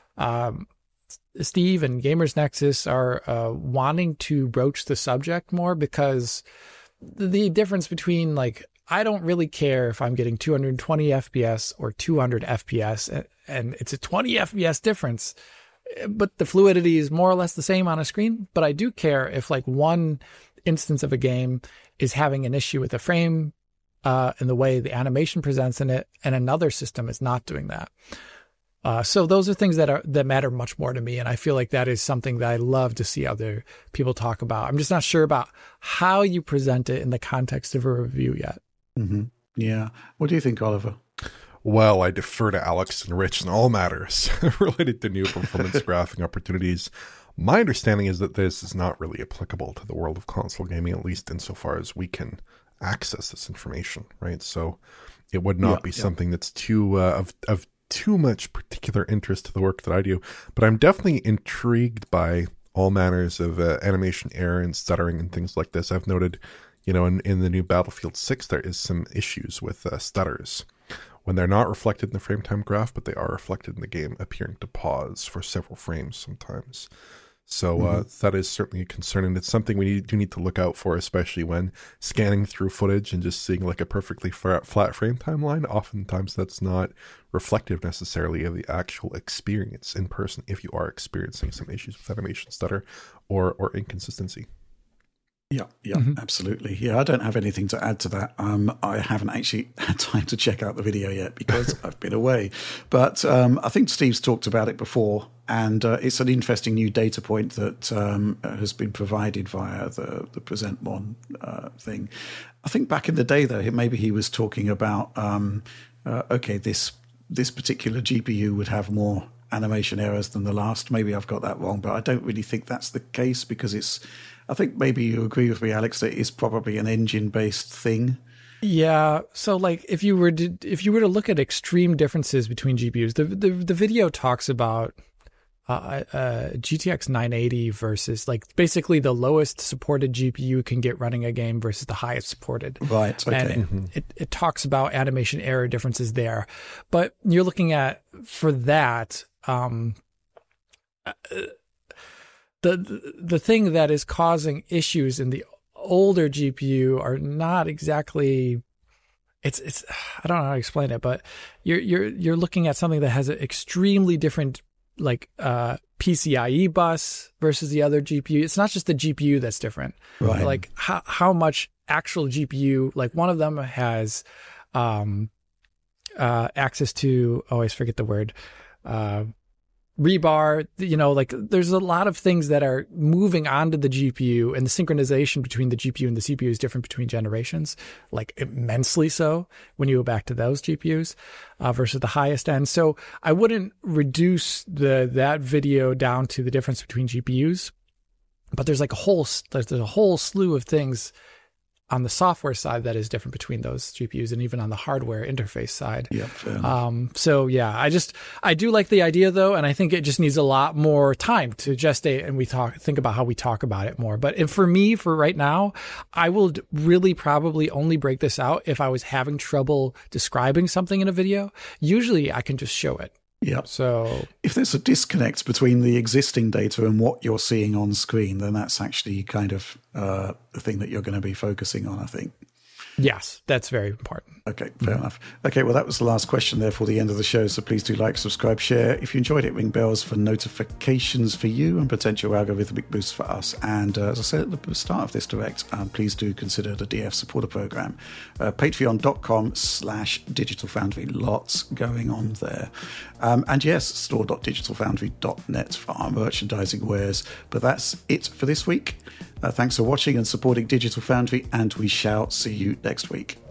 Steve and Gamers Nexus are wanting to broach the subject more, because the difference between, like, I don't really care if I'm getting 220 FPS or 200 FPS, and it's a 20 FPS difference, but the fluidity is more or less the same on a screen. But I do care if like one instance of a game is having an issue with the frame in the way the animation presents in it, and another system is not doing that. So those are things that matter much more to me, and I feel like that is something that I love to see other people talk about. I'm just not sure about how you present it in the context of a review yet. Mm-hmm. Yeah. What do you think, Oliver? Well, I defer to Alex and Rich in all matters related to new performance graphing opportunities. My understanding is that this is not really applicable to the world of console gaming, at least insofar as we can access this information, right? So it would not be something that's too of too much particular interest to the work that I do, but I'm definitely intrigued by all manners of animation error and stuttering and things like this. I've noted, in the new Battlefield 6, there is some issues with stutters when they're not reflected in the frame time graph, but they are reflected in the game, appearing to pause for several frames sometimes. So that is certainly a concern, and it's something we do need to look out for, especially when scanning through footage and just seeing like a perfectly flat frame timeline. Oftentimes that's not reflective necessarily of the actual experience in person if you are experiencing some issues with animation stutter or inconsistency. Yeah, absolutely. Yeah, I don't have anything to add to that. I haven't actually had time to check out the video yet because I've been away. But I think Steve's talked about it before, and it's an interesting new data point that has been provided via the PresentMon thing. I think back in the day, though, maybe he was talking about, this particular GPU would have more animation errors than the last. Maybe I've got that wrong, but I don't really think that's the case because I think maybe you agree with me, Alex, that it's probably an engine-based thing. Yeah. So, like, if you were to look at extreme differences between GPUs, the video talks about GTX 980 versus, like, basically the lowest supported GPU can get running a game versus the highest supported. Right. Okay. And it talks about animation error differences there, but you're looking at, for that, the thing that is causing issues in the older GPU are not exactly, it's I don't know how to explain it, but you're looking at something that has an extremely different, like, PCIe bus versus the other GPU. It's not just the GPU that's different, right? Like how much actual GPU, like one of them has access to, I always forget the word, rebar, like there's a lot of things that are moving onto the GPU, and the synchronization between the GPU and the CPU is different between generations, like immensely so when you go back to those GPUs versus the highest end. So I wouldn't reduce that video down to the difference between GPUs, but there's like a whole slew of things on the software side that is different between those GPUs, and even on the hardware interface side. Yeah. So yeah, I do like the idea though, and I think it just needs a lot more time to gestate, and think about how we talk about it more. But for me, for right now, I will really probably only break this out if I was having trouble describing something in a video. Usually I can just show it. Yeah. So if there's a disconnect between the existing data and what you're seeing on screen, then that's actually kind of the thing that you're going to be focusing on, I think. yes, that's very important. Okay, fair enough. Okay, well, that was the last question there for the end of the show. So please do like, subscribe, share. If you enjoyed it, ring bells for notifications for you and potential algorithmic boosts for us. And as I said at the start of this direct, please do consider the DF supporter program. Patreon.com/Digital Foundry. Lots going on there. And yes, store.digitalfoundry.net for our merchandising wares. But that's it for this week. Thanks for watching and supporting Digital Foundry, and we shall see you next week.